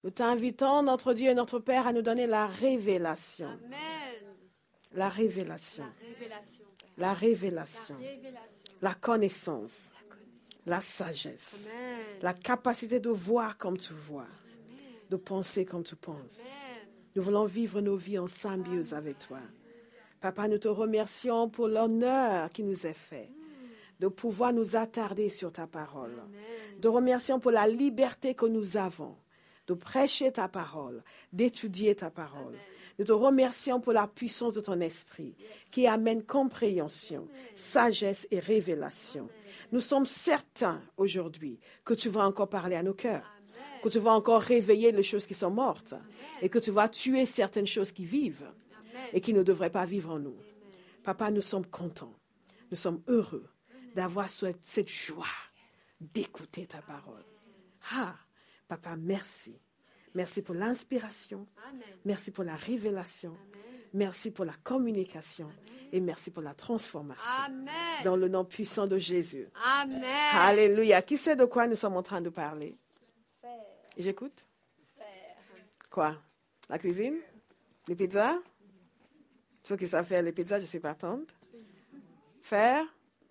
Nous t'invitons, notre Dieu et notre Père, à nous donner la révélation. Amen. La révélation. La révélation, Père. La révélation. La révélation. La connaissance. La sagesse. Amen. La capacité de voir comme tu vois. De penser comme tu penses. Amen. Nous voulons vivre nos vies en symbiose avec toi. Papa, nous te remercions pour l'honneur qui nous est fait de pouvoir nous attarder sur ta parole. Amen. Te remercions pour la liberté que nous avons de prêcher ta parole, d'étudier ta parole. Amen. Nous te remercions pour la puissance de ton esprit qui amène compréhension, sagesse et révélation. Nous sommes certains aujourd'hui que tu vas encore parler à nos cœurs, que tu vas encore réveiller les choses qui sont mortes et que tu vas tuer certaines choses qui vivent et qui ne devraient pas vivre en nous. Papa, nous sommes contents, nous sommes heureux d'avoir cette joie d'écouter ta parole. Ah, Papa, merci. Merci pour l'inspiration. Amen. Merci pour la révélation. Amen. Merci pour la communication. Et merci pour la transformation. Amen. Dans le nom puissant de Jésus. Amen. Alléluia. Qui sait de quoi nous sommes en train de parler? Faire. J'écoute. Faire. Quoi? La cuisine? Les pizzas? Ceux qui savent faire les pizzas, je suis partante. Faire?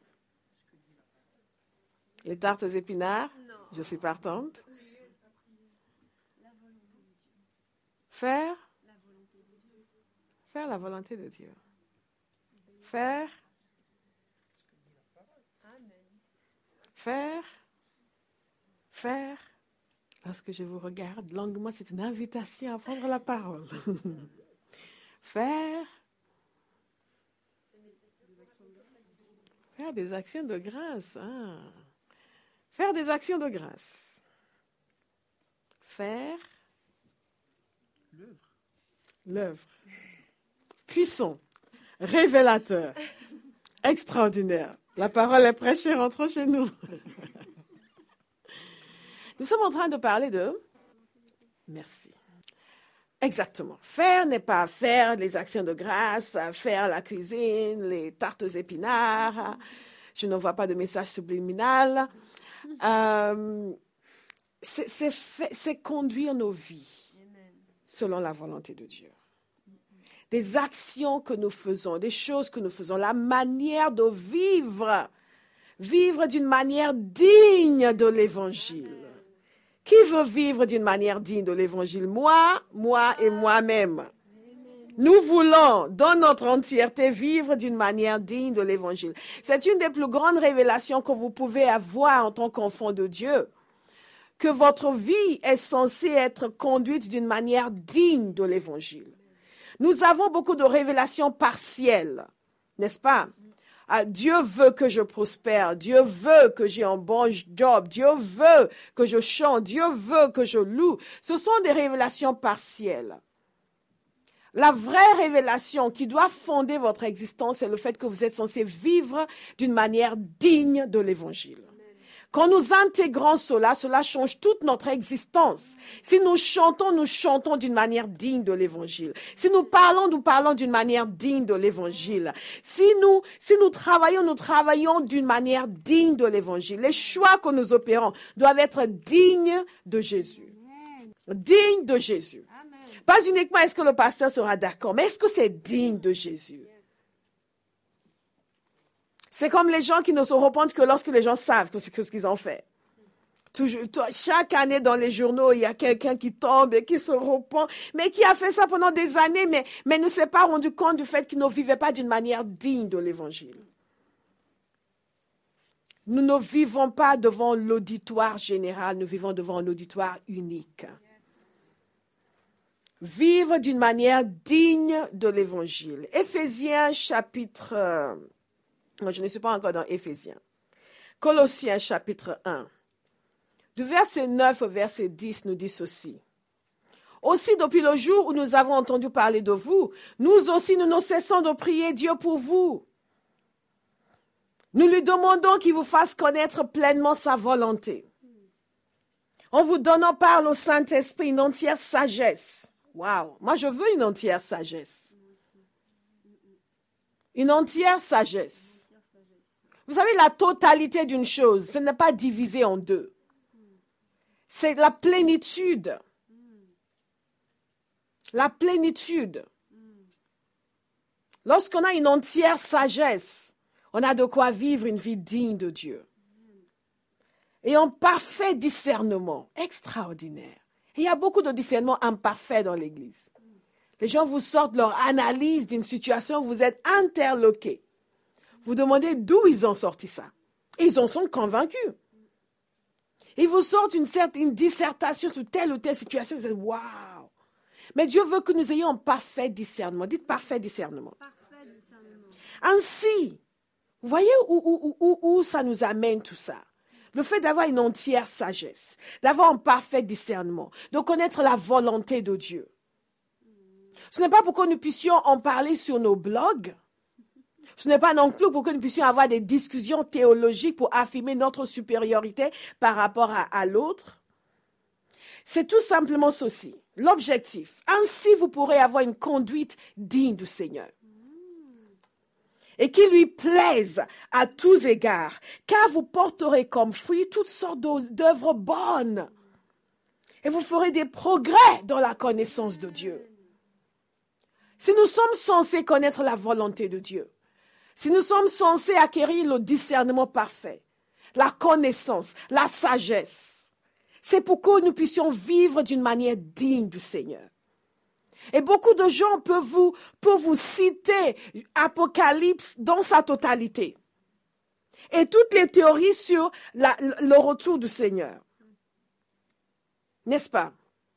Les tartes aux épinards? Non. Je suis partante. Faire? Faire la volonté de Dieu. Faire? Faire? Faire? Lorsque je vous regarde longuement, c'est une invitation à prendre la parole. Faire? Faire des actions de grâce. Ah. Faire des actions de grâce. Faire? L'œuvre. Puissant. Révélateur. Extraordinaire. La parole est prêchée, rentrons chez nous. Nous sommes en train de parler de... Merci. Exactement. Faire n'est pas faire les actions de grâce, faire la cuisine, les tartes aux épinards. Je ne vois pas de message subliminal. C'est conduire nos vies selon la volonté de Dieu. Des actions que nous faisons, des choses que nous faisons, la manière de vivre. Vivre d'une manière digne de l'Évangile. Qui veut vivre d'une manière digne de l'Évangile? Moi et moi-même. Nous voulons, dans notre entièreté, vivre d'une manière digne de l'Évangile. C'est une des plus grandes révélations que vous pouvez avoir en tant qu'enfant de Dieu. Que votre vie est censée être conduite d'une manière digne de l'Évangile. Nous avons beaucoup de révélations partielles, n'est-ce pas? Dieu veut que je prospère, Dieu veut que j'ai un bon job, Dieu veut que je chante, Dieu veut que je loue. Ce sont des révélations partielles. La vraie révélation qui doit fonder votre existence, c'est le fait que vous êtes censé vivre d'une manière digne de l'Évangile. Quand nous intégrons cela, cela change toute notre existence. Si nous chantons d'une manière digne de l'Évangile. Si nous parlons d'une manière digne de l'Évangile. Si nous travaillons d'une manière digne de l'Évangile. Les choix que nous opérons doivent être dignes de Jésus. Dignes de Jésus. Pas uniquement est-ce que le pasteur sera d'accord, mais est-ce que c'est digne de Jésus? C'est comme les gens qui ne se repentent que lorsque les gens savent que c'est ce qu'ils ont fait. Chaque année dans les journaux, il y a quelqu'un qui tombe et qui se repent, mais qui a fait ça pendant des années, mais ne s'est pas rendu compte du fait qu'il ne vivait pas d'une manière digne de l'Évangile. Nous ne vivons pas devant l'auditoire général, nous vivons devant un auditoire unique. Vivre d'une manière digne de l'Évangile. Éphésiens chapitre... je ne suis pas encore dans Éphésiens. Colossiens chapitre 1. Du verset 9 au verset 10 nous dit ceci. Aussi, depuis le jour où nous avons entendu parler de vous, nous aussi nous ne cessons de prier Dieu pour vous. Nous lui demandons qu'il vous fasse connaître pleinement sa volonté. En vous donnant par le Saint-Esprit une entière sagesse. Waouh, moi je veux une entière sagesse. Une entière sagesse. Vous savez, la totalité d'une chose, ce n'est pas divisé en deux. C'est la plénitude. la plénitude. Lorsqu'on a une entière sagesse, on a de quoi vivre une vie digne de Dieu. Et en parfait discernement, extraordinaire. Et il y a beaucoup de discernement imparfait dans l'Église. Les gens vous sortent leur analyse d'une situation où vous êtes interloqués. Vous demandez d'où ils ont sorti ça. Et ils en sont convaincus. Ils vous sortent une dissertation sur telle ou telle situation. Vous dites, waouh! Mais Dieu veut que nous ayons un parfait discernement. Dites parfait discernement. Parfait discernement. Ainsi, vous voyez où ça nous amène tout ça? Le fait d'avoir une entière sagesse, d'avoir un parfait discernement, de connaître la volonté de Dieu. Ce n'est pas pour que nous puissions en parler sur nos blogs. Ce n'est pas non plus pour que nous puissions avoir des discussions théologiques pour affirmer notre supériorité par rapport à l'autre. C'est tout simplement ceci, l'objectif. Ainsi, vous pourrez avoir une conduite digne du Seigneur. Et qui lui plaise à tous égards, car vous porterez comme fruit toutes sortes d'œuvres bonnes. Et vous ferez des progrès dans la connaissance de Dieu. Si nous sommes censés connaître la volonté de Dieu, si nous sommes censés acquérir le discernement parfait, la connaissance, la sagesse, c'est pour que nous puissions vivre d'une manière digne du Seigneur. Et beaucoup de gens peuvent vous citer Apocalypse dans sa totalité. Et toutes les théories sur le retour du Seigneur. N'est-ce pas?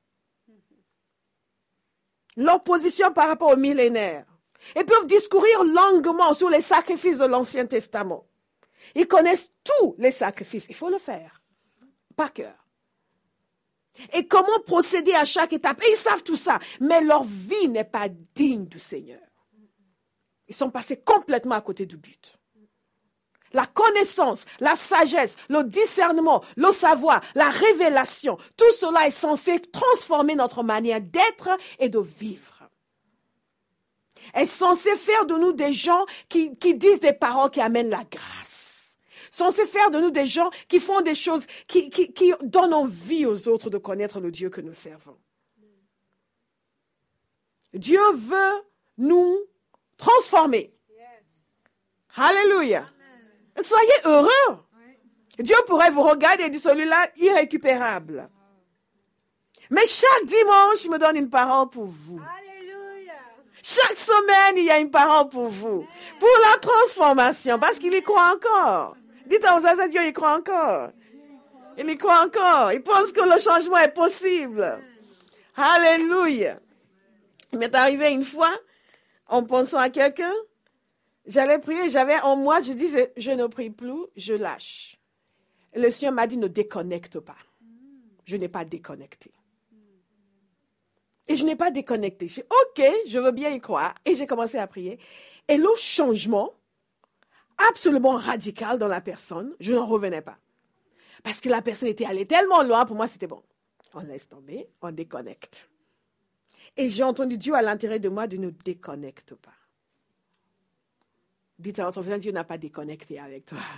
Leur position par rapport au millénaire. Ils peuvent discourir longuement sur les sacrifices de l'Ancien Testament. Ils connaissent tous les sacrifices. Il faut le faire. Par cœur. Et comment procéder à chaque étape. Et ils savent tout ça. Mais leur vie n'est pas digne du Seigneur. Ils sont passés complètement à côté du but. La connaissance, la sagesse, le discernement, le savoir, la révélation, tout cela est censé transformer notre manière d'être et de vivre. Est censé faire de nous des gens qui disent des paroles qui amènent la grâce. Censé faire de nous des gens qui font des choses qui donnent envie aux autres de connaître le Dieu que nous servons. Dieu veut nous transformer. Alléluia. Soyez heureux. Dieu pourrait vous regarder et dire celui-là irrécupérable. Mais chaque dimanche, il me donne une parole pour vous. Alléluia. Chaque semaine, il y a une parole pour vous. Pour la transformation, parce qu'il y croit encore. Dites à vos amis, Dieu y croit encore. Il y croit encore. Il pense que le changement est possible. Alléluia. Il m'est arrivé une fois, en pensant à quelqu'un, j'allais prier, j'avais en moi, je disais, je ne prie plus, je lâche. Et le Seigneur m'a dit, ne déconnecte pas. Je n'ai pas déconnecté. Et je n'ai pas déconnecté. J'ai dit, ok, je veux bien y croire. Et j'ai commencé à prier. Et le changement, absolument radical dans la personne, je n'en revenais pas. Parce que la personne était allée tellement loin, pour moi c'était bon. On laisse tomber, on déconnecte. Et j'ai entendu Dieu à l'intérieur de moi de ne déconnecte pas. Dites à votre voisin, Dieu n'a pas déconnecté avec toi.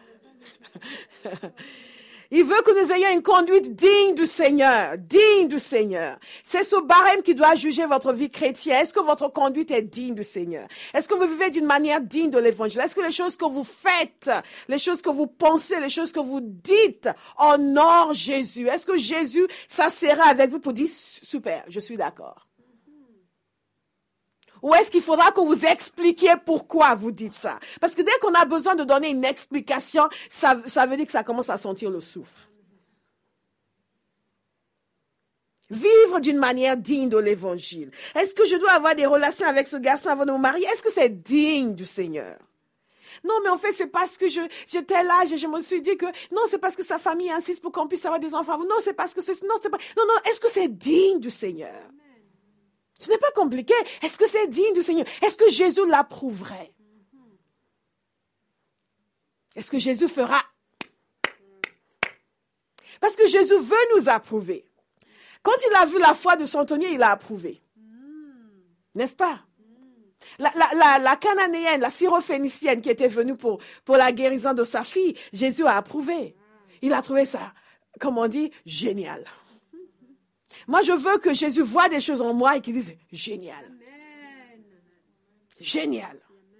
Il veut que nous ayons une conduite digne du Seigneur, digne du Seigneur. C'est ce barème qui doit juger votre vie chrétienne. Est-ce que votre conduite est digne du Seigneur? Est-ce que vous vivez d'une manière digne de l'Évangile? Est-ce que les choses que vous faites, les choses que vous pensez, les choses que vous dites honorent Jésus? Est-ce que Jésus s'asseyra avec vous pour dire, super, je suis d'accord? Ou est-ce qu'il faudra que vous expliquiez pourquoi vous dites ça? Parce que dès qu'on a besoin de donner une explication, ça veut dire que ça commence à sentir le soufre. Vivre d'une manière digne de l'Évangile. Est-ce que je dois avoir des relations avec ce garçon avant de me marier? Est-ce que c'est digne du Seigneur? Non, mais en fait, c'est parce que j'étais là, je me suis dit que, non, c'est parce que sa famille insiste pour qu'on puisse avoir des enfants. Non, c'est parce que non, est-ce que c'est digne du Seigneur? Ce n'est pas compliqué. Est-ce que c'est digne du Seigneur? Est-ce que Jésus l'approuverait? Est-ce que Jésus fera? Parce que Jésus veut nous approuver. Quand il a vu la foi de centenier, il a approuvé. N'est-ce pas? La Cananéenne, la Syrophénicienne qui était venue pour la guérison de sa fille, Jésus a approuvé. Il a trouvé ça, comme on dit, génial. Moi, je veux que Jésus voie des choses en moi et qu'il dise, génial. Amen. Génial.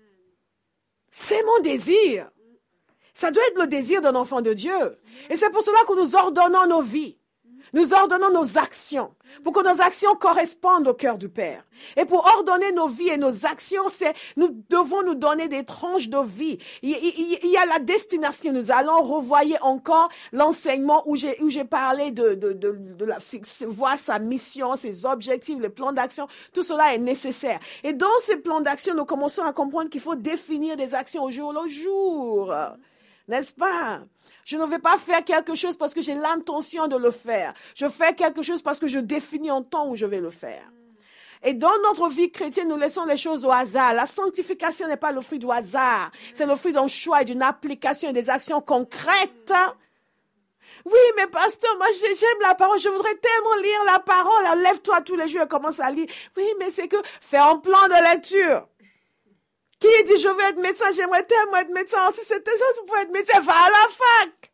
C'est mon désir. Ça doit être le désir d'un enfant de Dieu. Et c'est pour cela que nous ordonnons nos vies. Nous ordonnons nos actions pour que nos actions correspondent au cœur du Père. Et pour ordonner nos vies et nos actions, nous devons nous donner des tranches de vie. Il y a la destination. Nous allons revoyer encore l'enseignement où j'ai parlé de voir sa mission, ses objectifs, les plans d'action. Tout cela est nécessaire. Et dans ces plans d'action, nous commençons à comprendre qu'il faut définir des actions au jour le jour. N'est-ce pas? Je ne vais pas faire quelque chose parce que j'ai l'intention de le faire. Je fais quelque chose parce que je définis un temps où je vais le faire. Et dans notre vie chrétienne, nous laissons les choses au hasard. La sanctification n'est pas le fruit du hasard. C'est le fruit d'un choix et d'une application et des actions concrètes. Oui, mais pasteur, moi j'aime la parole. Je voudrais tellement lire la parole. Alors, lève-toi tous les jours et commence à lire. Oui, mais c'est que fais un plan de lecture. Qui dit, je veux être médecin, j'aimerais tellement être médecin. Si c'était ça, tu pouvais être médecin, va à la fac.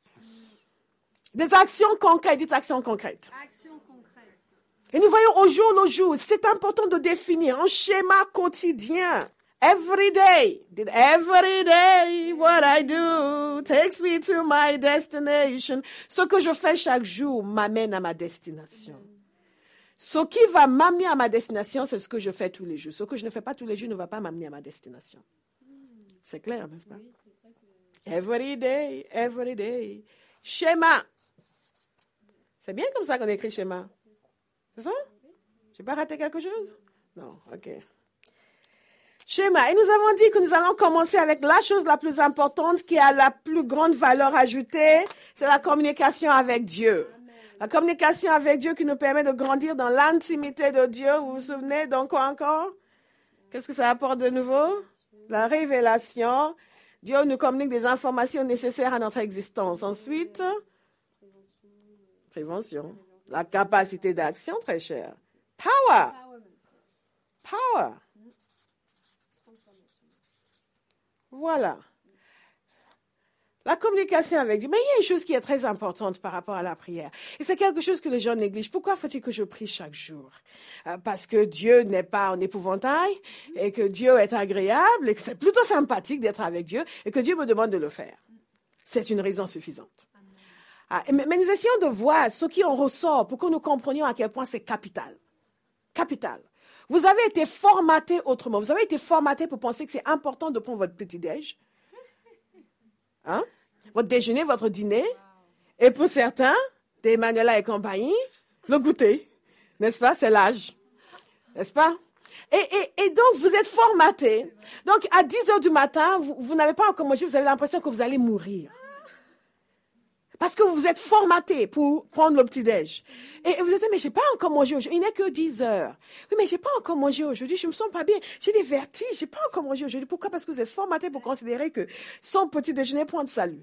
Des actions concrètes, dites actions concrètes. Action concrète. Et nous voyons au jour le jour, c'est important de définir un schéma quotidien. Every day, what I do takes me to my destination. Ce que je fais chaque jour m'amène à ma destination. Ce qui va m'amener à ma destination, c'est ce que je fais tous les jours. Ce que je ne fais pas tous les jours ne va pas m'amener à ma destination. C'est clair, n'est-ce pas? Every day. Schéma. C'est bien comme ça qu'on écrit schéma. C'est ça? J'ai pas raté quelque chose? Non, ok. Schéma. Et nous avons dit que nous allons commencer avec la chose la plus importante qui a la plus grande valeur ajoutée, c'est la communication avec Dieu. La communication avec Dieu qui nous permet de grandir dans l'intimité de Dieu. Vous vous souvenez? Donc quoi encore? Qu'est-ce que ça apporte de nouveau? La révélation. Dieu nous communique des informations nécessaires à notre existence. Ensuite, prévention. La capacité d'action, très cher. Power. Voilà. La communication avec Dieu. Mais il y a une chose qui est très importante par rapport à la prière. Et c'est quelque chose que les gens négligent. Pourquoi faut-il que je prie chaque jour? Parce que Dieu n'est pas en épouvantail et que Dieu est agréable et que c'est plutôt sympathique d'être avec Dieu et que Dieu me demande de le faire. C'est une raison suffisante. Mais nous essayons de voir ce qui en ressort pour que nous comprenions à quel point c'est capital. Capital. Vous avez été formaté autrement. Vous avez été formaté pour penser que c'est important de prendre votre petit-déj. Hein? Votre déjeuner, votre dîner, et pour certains, des Manuela et compagnie, le goûter, n'est-ce pas? C'est l'âge, n'est-ce pas? Et donc, vous êtes formaté. Donc, à 10 heures du matin, vous n'avez pas encore mangé, vous avez l'impression que vous allez mourir. Parce que vous êtes formaté pour prendre le petit-déj. Et vous dites, mais j'ai pas encore mangé aujourd'hui. Il n'est que 10 heures. Oui, mais j'ai pas encore mangé aujourd'hui. Je me sens pas bien. J'ai des vertiges. J'ai pas encore mangé aujourd'hui. Pourquoi? Parce que vous êtes formaté pour considérer que son petit-déjeuner point de salut.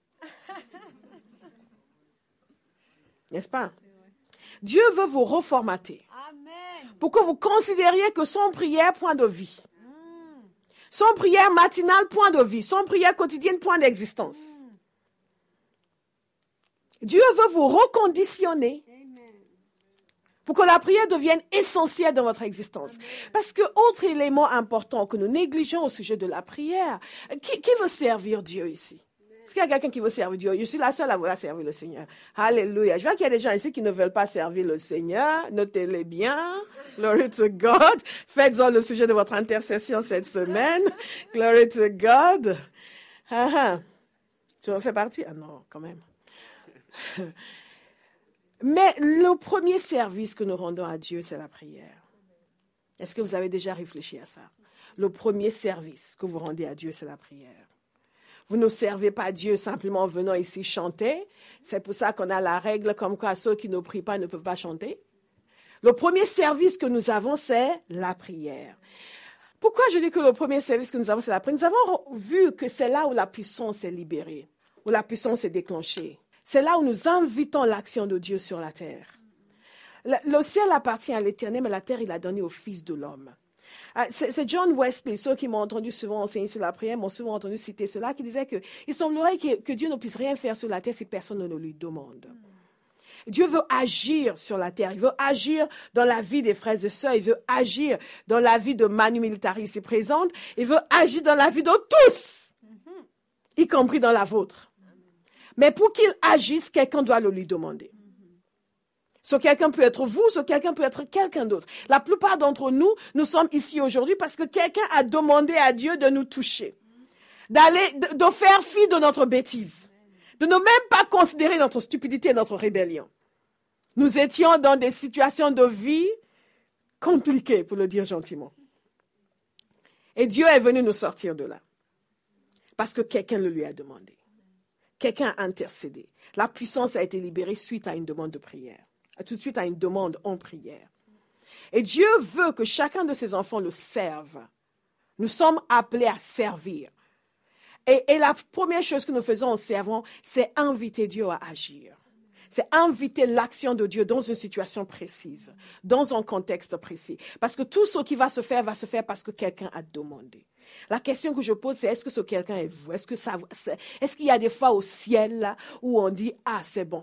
N'est-ce pas? Dieu veut vous reformater. Amen. Pour que vous considériez que son prière point de vie. Son prière matinale point de vie. Son prière quotidienne point d'existence. Dieu veut vous reconditionner pour que la prière devienne essentielle dans votre existence. Parce que autre élément important que nous négligeons au sujet de la prière, qui veut servir Dieu ici? Est-ce qu'il y a quelqu'un qui veut servir Dieu? Je suis la seule à vouloir servir le Seigneur. Alléluia. Je vois qu'il y a des gens ici qui ne veulent pas servir le Seigneur. Notez-les bien. Glory to God. Faites-en le sujet de votre intercession cette semaine. Glory to God. Tu en fais partie? Ah non, quand même. Mais le premier service que nous rendons à Dieu, c'est la prière. Est-ce que vous avez déjà réfléchi à ça? Le premier service que vous rendez à Dieu, c'est la prière. Vous ne servez pas Dieu simplement en venant ici chanter. C'est pour ça qu'on a la règle comme quoi ceux qui ne prient pas ne peuvent pas chanter. Le premier service que nous avons, c'est la prière. Pourquoi je dis que le premier service que nous avons, c'est la prière? Nous avons vu que c'est là où la puissance est libérée, où la puissance est déclenchée. C'est là où nous invitons l'action de Dieu sur la terre. Le ciel appartient à l'Éternel, mais la terre, il a donné au Fils de l'homme. C'est John Wesley, ceux qui m'ont entendu souvent enseigner sur la prière, m'ont souvent entendu citer cela, qui disait qu'il semblerait que Dieu ne puisse rien faire sur la terre si personne ne le lui demande. Dieu veut agir sur la terre. Il veut agir dans la vie des frères et sœurs. Il veut agir dans la vie de Manu Militari ici présente. Il veut agir dans la vie de tous, y compris dans la vôtre. Mais pour qu'il agisse, quelqu'un doit le lui demander. Ce quelqu'un peut être vous, ce quelqu'un peut être quelqu'un d'autre. La plupart d'entre nous, nous sommes ici aujourd'hui parce que quelqu'un a demandé à Dieu de nous toucher, de faire fi de notre bêtise, de ne même pas considérer notre stupidité et notre rébellion. Nous étions dans des situations de vie compliquées, pour le dire gentiment. Et Dieu est venu nous sortir de là. Parce que quelqu'un le lui a demandé. Quelqu'un a intercédé. La puissance a été libérée suite à une demande de prière. Tout de suite à une demande en prière. Et Dieu veut que chacun de ses enfants le serve. Nous sommes appelés à servir. Et la première chose que nous faisons en servant, c'est inviter Dieu à agir. C'est inviter l'action de Dieu dans une situation précise, dans un contexte précis. Parce que tout ce qui va se faire parce que quelqu'un a demandé. La question que je pose, c'est est-ce que ce quelqu'un est vous? Est-ce qu'il y a des fois au ciel là, où on dit, ah, c'est bon,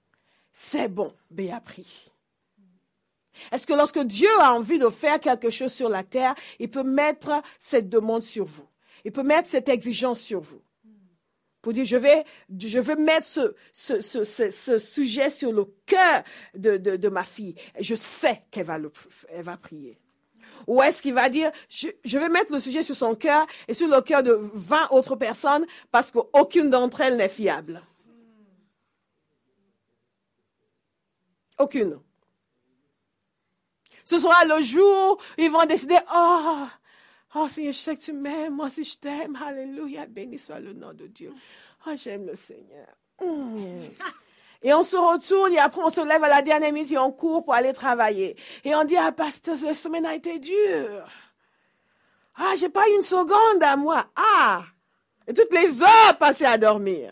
Béa prie. Est-ce que lorsque Dieu a envie de faire quelque chose sur la terre, il peut mettre cette demande sur vous? Il peut mettre cette exigence sur vous. Pour dire, je vais mettre ce sujet sur le cœur de ma fille. Je sais qu'elle va prier. Ou est-ce qu'il va dire, je vais mettre le sujet sur son cœur et sur le cœur de 20 autres personnes parce qu'aucune d'entre elles n'est fiable. Aucune. Ce sera le jour où ils vont décider, oh Seigneur, je sais que tu m'aimes, moi aussi je t'aime, alléluia, béni soit le nom de Dieu. Oh, j'aime le Seigneur. Et on se retourne et après on se lève à la dernière minute et on court pour aller travailler. Et on dit, ah pasteur, la semaine a été dure. Ah, j'ai pas eu une seconde à moi. Ah, et toutes les heures passées à dormir.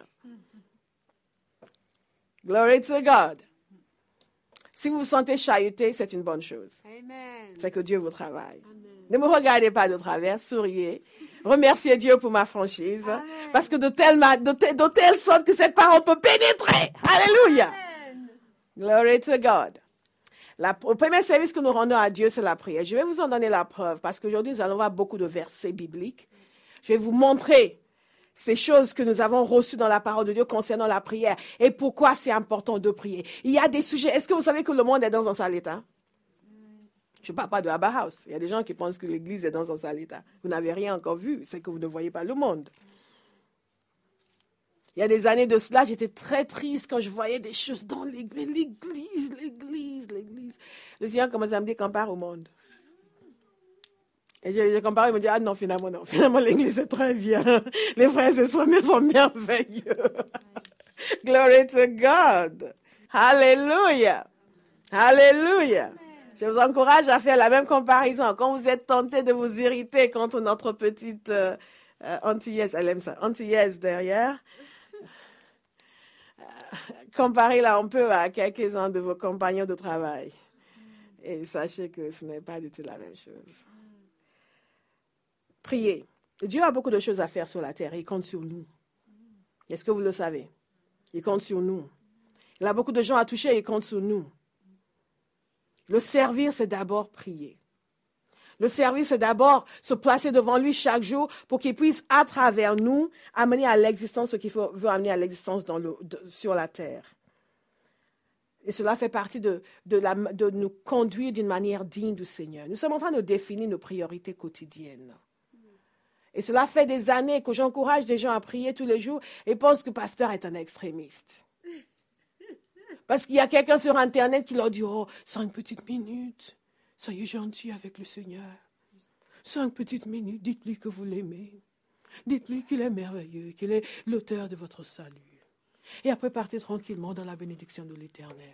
Glory to God. Si vous vous sentez chahuté, c'est une bonne chose. Amen. C'est que Dieu vous travaille. Amen. Ne me regardez pas de travers, souriez. Remerciez Dieu pour ma franchise. Amen. Parce que de telle sorte que cette parole peut pénétrer. Alléluia. Amen. Glory to God. Le premier service que nous rendons à Dieu, c'est la prière. Je vais vous en donner la preuve parce qu'aujourd'hui, nous allons voir beaucoup de versets bibliques. Je vais vous montrer ces choses que nous avons reçues dans la parole de Dieu concernant la prière et pourquoi c'est important de prier. Il y a des sujets. Est-ce que vous savez que le monde est dans un sale état? Je ne parle pas de Abba House. Il y a des gens qui pensent que l'église est dans un sale état. Vous n'avez rien encore vu. C'est que vous ne voyez pas le monde. Il y a des années de cela, j'étais très triste quand je voyais des choses dans l'église. Le Seigneur commençait à me dire qu'on part au monde. Et je compare, il me dit, ah non, finalement, non. Finalement, l'église est très bien. Les frères et sœurs sont merveilleux. Glory to God. Hallelujah. Hallelujah. Je vous encourage à faire la même comparaison. Quand vous êtes tenté de vous irriter contre notre petite antillaise, elle aime ça, antillaise derrière, comparez-la un peu à quelques-uns de vos compagnons de travail. Et sachez que ce n'est pas du tout la même chose. Priez. Dieu a beaucoup de choses à faire sur la terre. Il compte sur nous. Est-ce que vous le savez? Il compte sur nous. Il a beaucoup de gens à toucher. Il compte sur nous. Le servir, c'est d'abord prier. Le servir, c'est d'abord se placer devant lui chaque jour pour qu'il puisse, à travers nous, amener à l'existence ce qu'il veut amener à l'existence sur la terre. Et cela fait partie de nous conduire d'une manière digne du Seigneur. Nous sommes en train de définir nos priorités quotidiennes. Et cela fait des années que j'encourage des gens à prier tous les jours et pensent que le pasteur est un extrémiste. Parce qu'il y a quelqu'un sur Internet qui leur dit, oh, 5 petites minutes, soyez gentils avec le Seigneur. 5 petites minutes, dites-lui que vous l'aimez. Dites-lui qu'il est merveilleux, qu'il est l'auteur de votre salut. Et après, partez tranquillement dans la bénédiction de l'Éternel.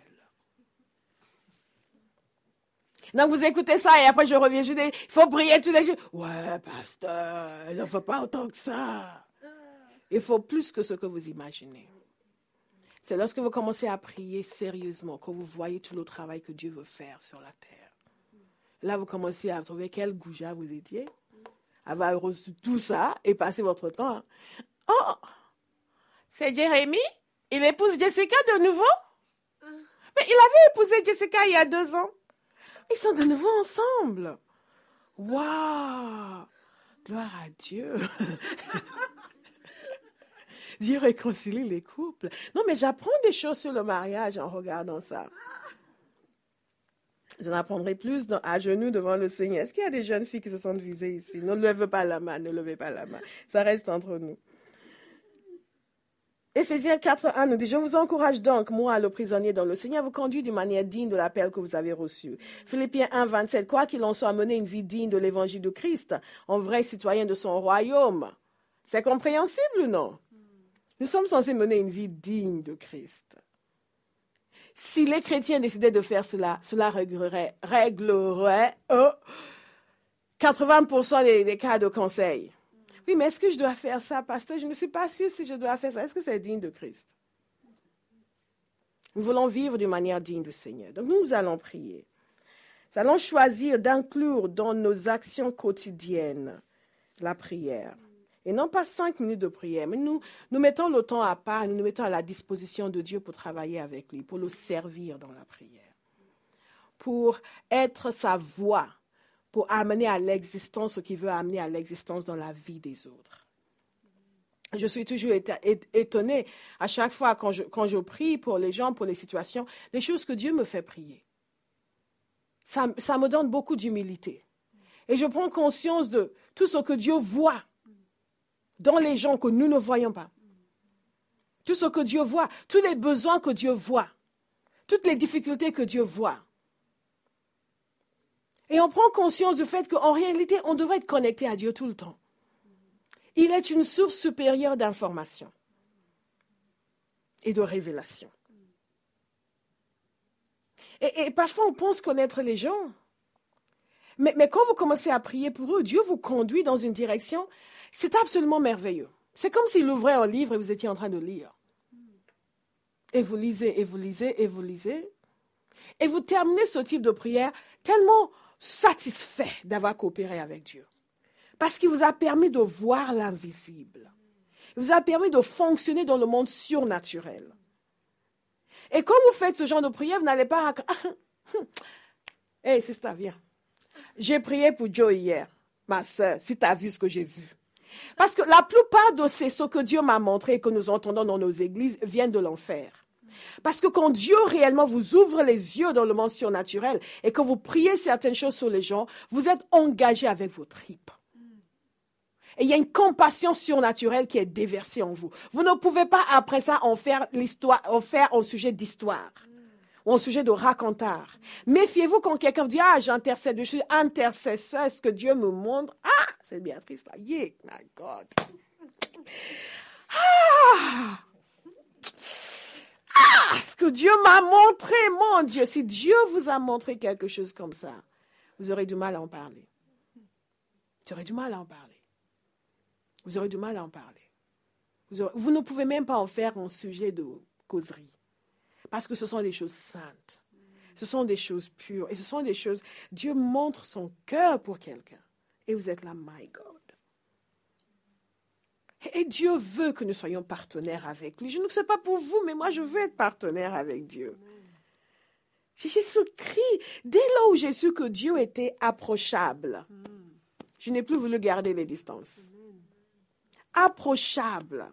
Donc, vous écoutez ça et après, je reviens, je dis, il faut prier tous les jours. Ouais, pasteur, il ne faut pas autant que ça. Il faut plus que ce que vous imaginez. C'est lorsque vous commencez à prier sérieusement que vous voyez tout le travail que Dieu veut faire sur la terre. Là, vous commencez à trouver quel goujat vous étiez, avoir reçu tout ça et passer votre temps. Oh, c'est Jérémie? Il épouse Jessica de nouveau? Mais il avait épousé Jessica il y a 2 ans. Ils sont de nouveau ensemble. Waouh! Gloire à Dieu. Dieu réconcilie les couples. Non, mais j'apprends des choses sur le mariage en regardant ça. J'en apprendrai plus à genoux devant le Seigneur. Est-ce qu'il y a des jeunes filles qui se sentent visées ici? Ne levez pas la main, ne levez pas la main. Ça reste entre nous. Éphésiens 4:1 nous dit, je vous encourage donc, moi, le prisonnier dans le Seigneur, vous conduire d'une manière digne de l'appel que vous avez reçu. Philippiens 1:27, quoi qu'il en soit, mener une vie digne de l'évangile de Christ, en vrai citoyen de son royaume. C'est compréhensible ou non? Nous sommes censés mener une vie digne de Christ. Si les chrétiens décidaient de faire cela, cela réglerait 80% des cas de conseil. Oui, mais est-ce que je dois faire ça, pasteur? Je ne suis pas sûre si je dois faire ça. Est-ce que c'est digne de Christ? Nous voulons vivre d'une manière digne du Seigneur. Donc nous allons prier. Nous allons choisir d'inclure dans nos actions quotidiennes la prière. Et non pas 5 minutes de prière, mais nous mettons le temps à part, nous nous mettons à la disposition de Dieu pour travailler avec lui, pour le servir dans la prière, pour être sa voix, pour amener à l'existence ce qu'il veut amener à l'existence dans la vie des autres. Je suis toujours étonnée à chaque fois quand je prie pour les gens, pour les situations, les choses que Dieu me fait prier. Ça me donne beaucoup d'humilité. Et je prends conscience de tout ce que Dieu voit dans les gens que nous ne voyons pas. Tout ce que Dieu voit, tous les besoins que Dieu voit, toutes les difficultés que Dieu voit. Et on prend conscience du fait qu'en réalité, on devrait être connecté à Dieu tout le temps. Il est une source supérieure d'information et de révélation. Et parfois, on pense connaître les gens. Mais quand vous commencez à prier pour eux, Dieu vous conduit dans une direction. C'est absolument merveilleux. C'est comme s'il ouvrait un livre et vous étiez en train de lire. Et vous lisez, et vous lisez, et vous lisez. Et vous terminez ce type de prière tellement satisfait d'avoir coopéré avec Dieu. Parce qu'il vous a permis de voir l'invisible. Il vous a permis de fonctionner dans le monde surnaturel. Et quand vous faites ce genre de prière, vous n'allez pas... Hey, sister, viens. J'ai prié pour Joe hier. Ma soeur, si tu as vu ce que j'ai vu. Parce que la plupart de ce que Dieu m'a montré et que nous entendons dans nos églises viennent de l'enfer. Parce que quand Dieu réellement vous ouvre les yeux dans le monde surnaturel et que vous priez certaines choses sur les gens, vous êtes engagé avec vos tripes. Et il y a une compassion surnaturelle qui est déversée en vous. Vous ne pouvez pas après ça en faire un sujet d'histoire ou un sujet de raconteur. Méfiez-vous quand quelqu'un vous dit « Ah, j'intercède, je suis intercesseur, ce que Dieu me montre. » Ah, c'est Béatrice là. Yeah, my God. Ce que Dieu m'a montré, mon Dieu. Si Dieu vous a montré quelque chose comme ça, vous aurez du mal à en parler. Vous aurez du mal à en parler. Vous aurez du mal à en parler. Vous ne pouvez même pas en faire un sujet de causerie. Parce que ce sont des choses saintes. Ce sont des choses pures. Et ce sont des choses... Dieu montre son cœur pour quelqu'un. Et vous êtes là, my God. Et Dieu veut que nous soyons partenaires avec lui. Je ne sais pas pour vous, mais moi, je veux être partenaire avec Dieu. Jésus-Christ, dès là où j'ai su que Dieu était approchable, je n'ai plus voulu garder les distances. Approchable.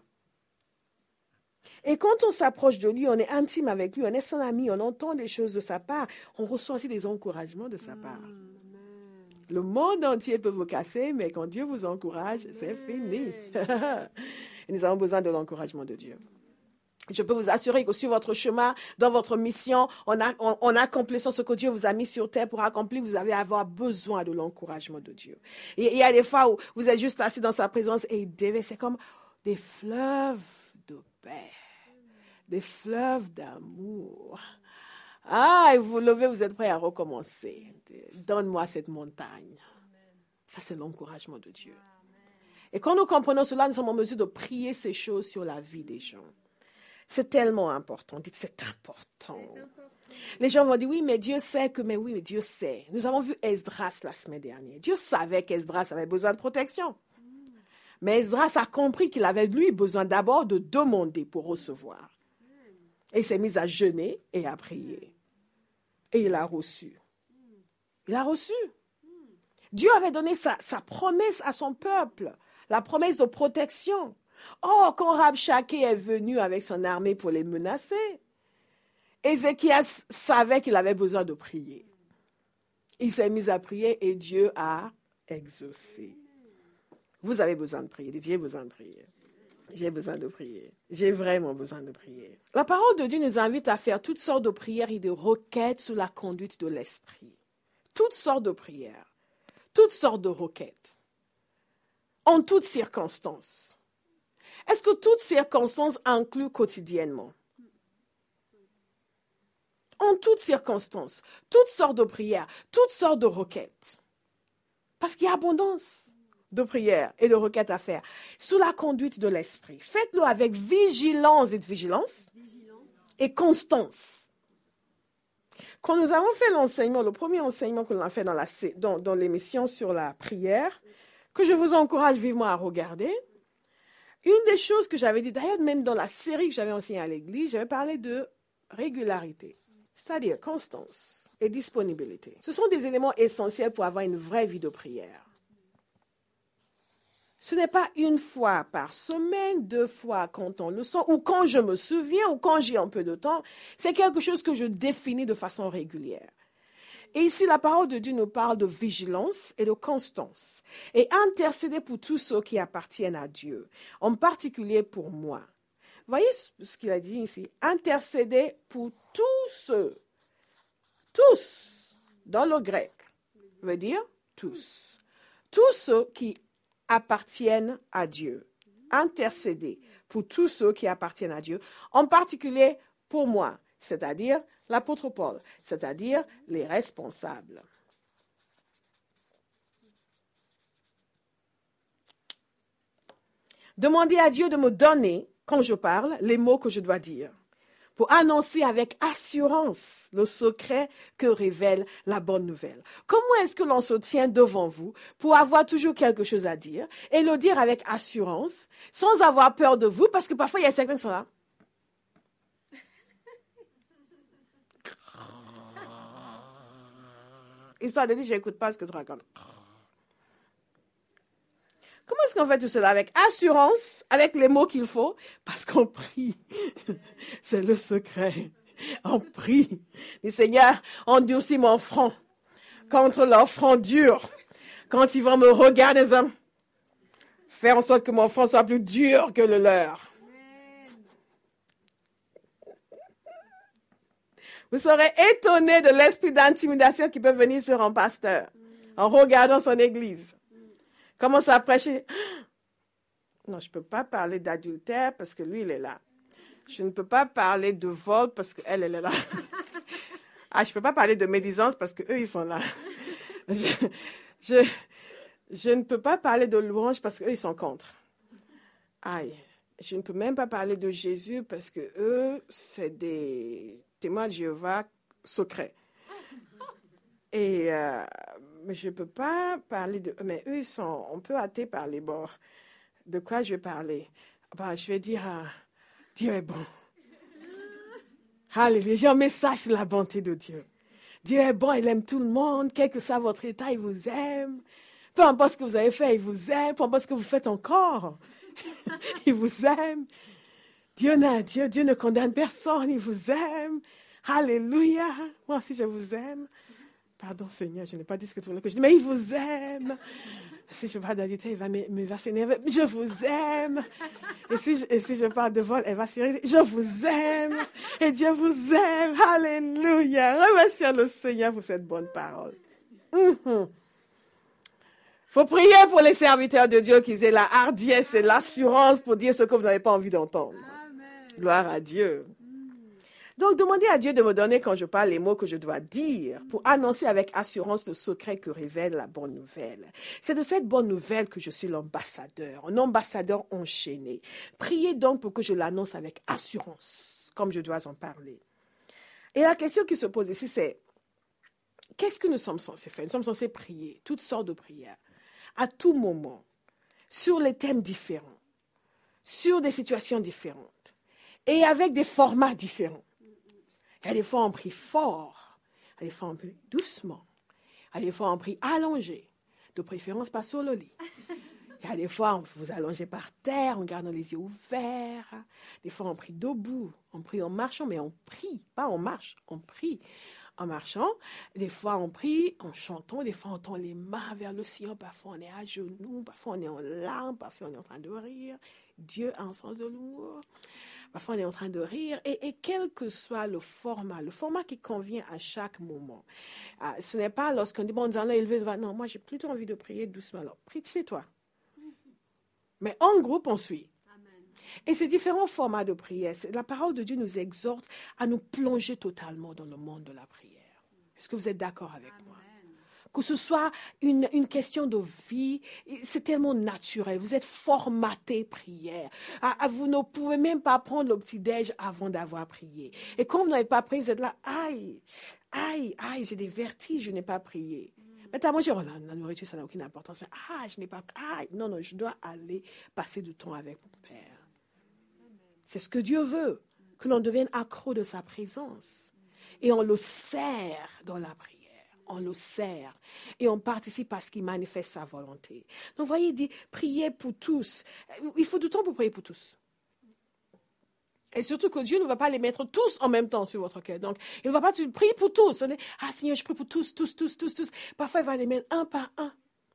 Et quand on s'approche de lui, on est intime avec lui, on est son ami, on entend des choses de sa part, on reçoit aussi des encouragements de sa part. Le monde entier peut vous casser, mais quand Dieu vous encourage, c'est fini. Et nous avons besoin de l'encouragement de Dieu. Je peux vous assurer que sur votre chemin, dans votre mission, en accomplissant ce que Dieu vous a mis sur terre pour accomplir, vous allez avoir besoin de l'encouragement de Dieu. Et il y a des fois où vous êtes juste assis dans sa présence et c'est comme des fleuves de paix, des fleuves d'amour. Ah, et vous vous levez, vous êtes prêt à recommencer. Donne-moi cette montagne. Ça, c'est l'encouragement de Dieu. Et quand nous comprenons cela, nous sommes en mesure de prier ces choses sur la vie des gens. C'est tellement important. Dites, c'est important. Les gens vont dire, oui, mais Dieu sait que, mais oui, mais Dieu sait. Nous avons vu Esdras la semaine dernière. Dieu savait qu'Esdras avait besoin de protection. Mais Esdras a compris qu'il avait, lui, besoin d'abord de demander pour recevoir. Et il s'est mis à jeûner et à prier. Et il a reçu. Il a reçu. Dieu avait donné sa promesse à son peuple, la promesse de protection. Oh, quand Rabshakeh est venu avec son armée pour les menacer, Ézéchias savait qu'il avait besoin de prier. Il s'est mis à prier et Dieu a exaucé. Vous avez besoin de prier. J'ai besoin de prier. J'ai besoin de prier. J'ai vraiment besoin de prier. La parole de Dieu nous invite à faire toutes sortes de prières et de requêtes sous la conduite de l'Esprit. Toutes sortes de prières. Toutes sortes de requêtes. En toutes circonstances. Est-ce que toutes circonstances incluent quotidiennement? En toutes circonstances. Toutes sortes de prières. Toutes sortes de requêtes. Parce qu'il y a abondance de prières et de requêtes à faire, sous la conduite de l'Esprit. Faites-le avec vigilance et constance. Quand nous avons fait l'enseignement, le premier enseignement que l'on a fait dans l'émission sur la prière, que je vous encourage vivement à regarder, une des choses que j'avais dit, d'ailleurs même dans la série que j'avais enseignée à l'église, j'avais parlé de régularité, c'est-à-dire constance et disponibilité. Ce sont des éléments essentiels pour avoir une vraie vie de prière. Ce n'est pas une fois par semaine, 2 fois quand on le sent, ou quand je me souviens, ou quand j'ai un peu de temps. C'est quelque chose que je définis de façon régulière. Et ici, la parole de Dieu nous parle de vigilance et de constance. Et intercéder pour tous ceux qui appartiennent à Dieu, en particulier pour moi. Voyez ce qu'il a dit ici. Intercéder pour tous, dans le grec, veut dire tous. Tous ceux qui appartiennent à Dieu. Intercéder pour tous ceux qui appartiennent à Dieu, en particulier pour moi, c'est-à-dire l'apôtre Paul, c'est-à-dire les responsables. Demandez à Dieu de me donner, quand je parle, les mots que je dois dire, pour annoncer avec assurance le secret que révèle la bonne nouvelle. Comment est-ce que l'on se tient devant vous pour avoir toujours quelque chose à dire et le dire avec assurance, sans avoir peur de vous, parce que parfois il y a certains qui sont là. Histoire de dire, je n'écoute pas ce que tu racontes. Comment est-ce qu'on fait tout cela? Avec assurance, avec les mots qu'il faut, parce qu'on prie. C'est le secret. On prie. Le Seigneur, endurcis mon front contre leur front dur. Quand ils vont me regarder, faire en sorte que mon front soit plus dur que le leur. Vous serez étonnés de l'esprit d'intimidation qui peut venir sur un pasteur en regardant son église. Commence à prêcher. Non, je ne peux pas parler d'adultère parce que lui, il est là. Je ne peux pas parler de vol parce qu'elle, elle est là. Je ne peux pas parler de médisance parce qu'eux, ils sont là. Je ne peux pas parler de louange parce qu'eux, ils sont contre. Aïe. Je ne peux même pas parler de Jésus parce qu'eux, c'est des témoins de Jéhovah secrets. Et... mais je ne peux pas parler de... Mais eux, ils sont un peu hâtés par les bords. De quoi je vais parler? Je vais dire, Dieu est bon. Alléluia, j'ai un message sur la bonté de Dieu. Dieu est bon, il aime tout le monde, quel que soit votre état, il vous aime. Peu importe ce que vous avez fait, il vous aime. Peu importe ce que vous faites encore, il vous aime. Dieu ne condamne personne, il vous aime. Alléluia, moi aussi je vous aime. Pardon Seigneur, je n'ai pas dit ce que tu voulais que je dise, mais il vous aime. Si je parle d'adultère, il va s'énerver. Je vous aime. Et si je parle de vol, elle va s'irriter. Je vous aime. Et Dieu vous aime. Alléluia. Remercions le Seigneur pour cette bonne parole. Faut prier pour les serviteurs de Dieu qu'ils aient la hardiesse et l'assurance pour dire ce que vous n'avez pas envie d'entendre. Amen. Gloire à Dieu. Donc, demandez à Dieu de me donner, quand je parle, les mots que je dois dire pour annoncer avec assurance le secret que révèle la bonne nouvelle. C'est de cette bonne nouvelle que je suis l'ambassadeur, un ambassadeur enchaîné. Priez donc pour que je l'annonce avec assurance, comme je dois en parler. Et la question qui se pose ici, c'est, qu'est-ce que nous sommes censés faire? Nous sommes censés prier, toutes sortes de prières, à tout moment, sur les thèmes différents, sur des situations différentes. Et avec des formats différents. Il y a des fois on prie fort, il y a des fois on prie doucement, il y a des fois on prie allongé, de préférence pas sur le lit. Il y a des fois on vous allongez par terre, en gardant les yeux ouverts. Des fois on prie debout, on prie en marchant, mais on prie, pas on marche, on prie en marchant. Des fois on prie en chantant, des fois on tend les mains vers le ciel, parfois on est à genoux, parfois on est en larmes, parfois on est en train de rire. Dieu a un sens de l'humour. Parfois, on est en train de rire. Et quel que soit le format qui convient à chaque moment. Ce n'est pas lorsqu'on dit, bon, nous allons élever le voix. Non, moi, j'ai plutôt envie de prier doucement. Alors, prie chez toi. Mais en groupe, on suit. Amen. Et ces différents formats de prière, la parole de Dieu nous exhorte à nous plonger totalement dans le monde de la prière. Est-ce que vous êtes d'accord avec moi? Que ce soit une question de vie, c'est tellement naturel. Vous êtes formaté prière. Vous ne pouvez même pas prendre le petit-déj avant d'avoir prié. Et quand vous n'avez pas prié, vous êtes là, aïe, j'ai des vertiges, je n'ai pas prié. Maintenant, moi, la nourriture, ça n'a aucune importance. Mais, je n'ai pas prié. Non, je dois aller passer du temps avec mon Père. C'est ce que Dieu veut, que l'on devienne accro de sa présence. Et on le sert dans la prière. On le sert et on participe à ce qui manifeste sa volonté. Donc, voyez, il dit, priez pour tous. Il faut du temps pour prier pour tous. Et surtout que Dieu ne va pas les mettre tous en même temps sur votre cœur. Donc, il ne va pas prier pour tous. Seigneur, je prie pour tous. Parfois, il va les mettre un par un.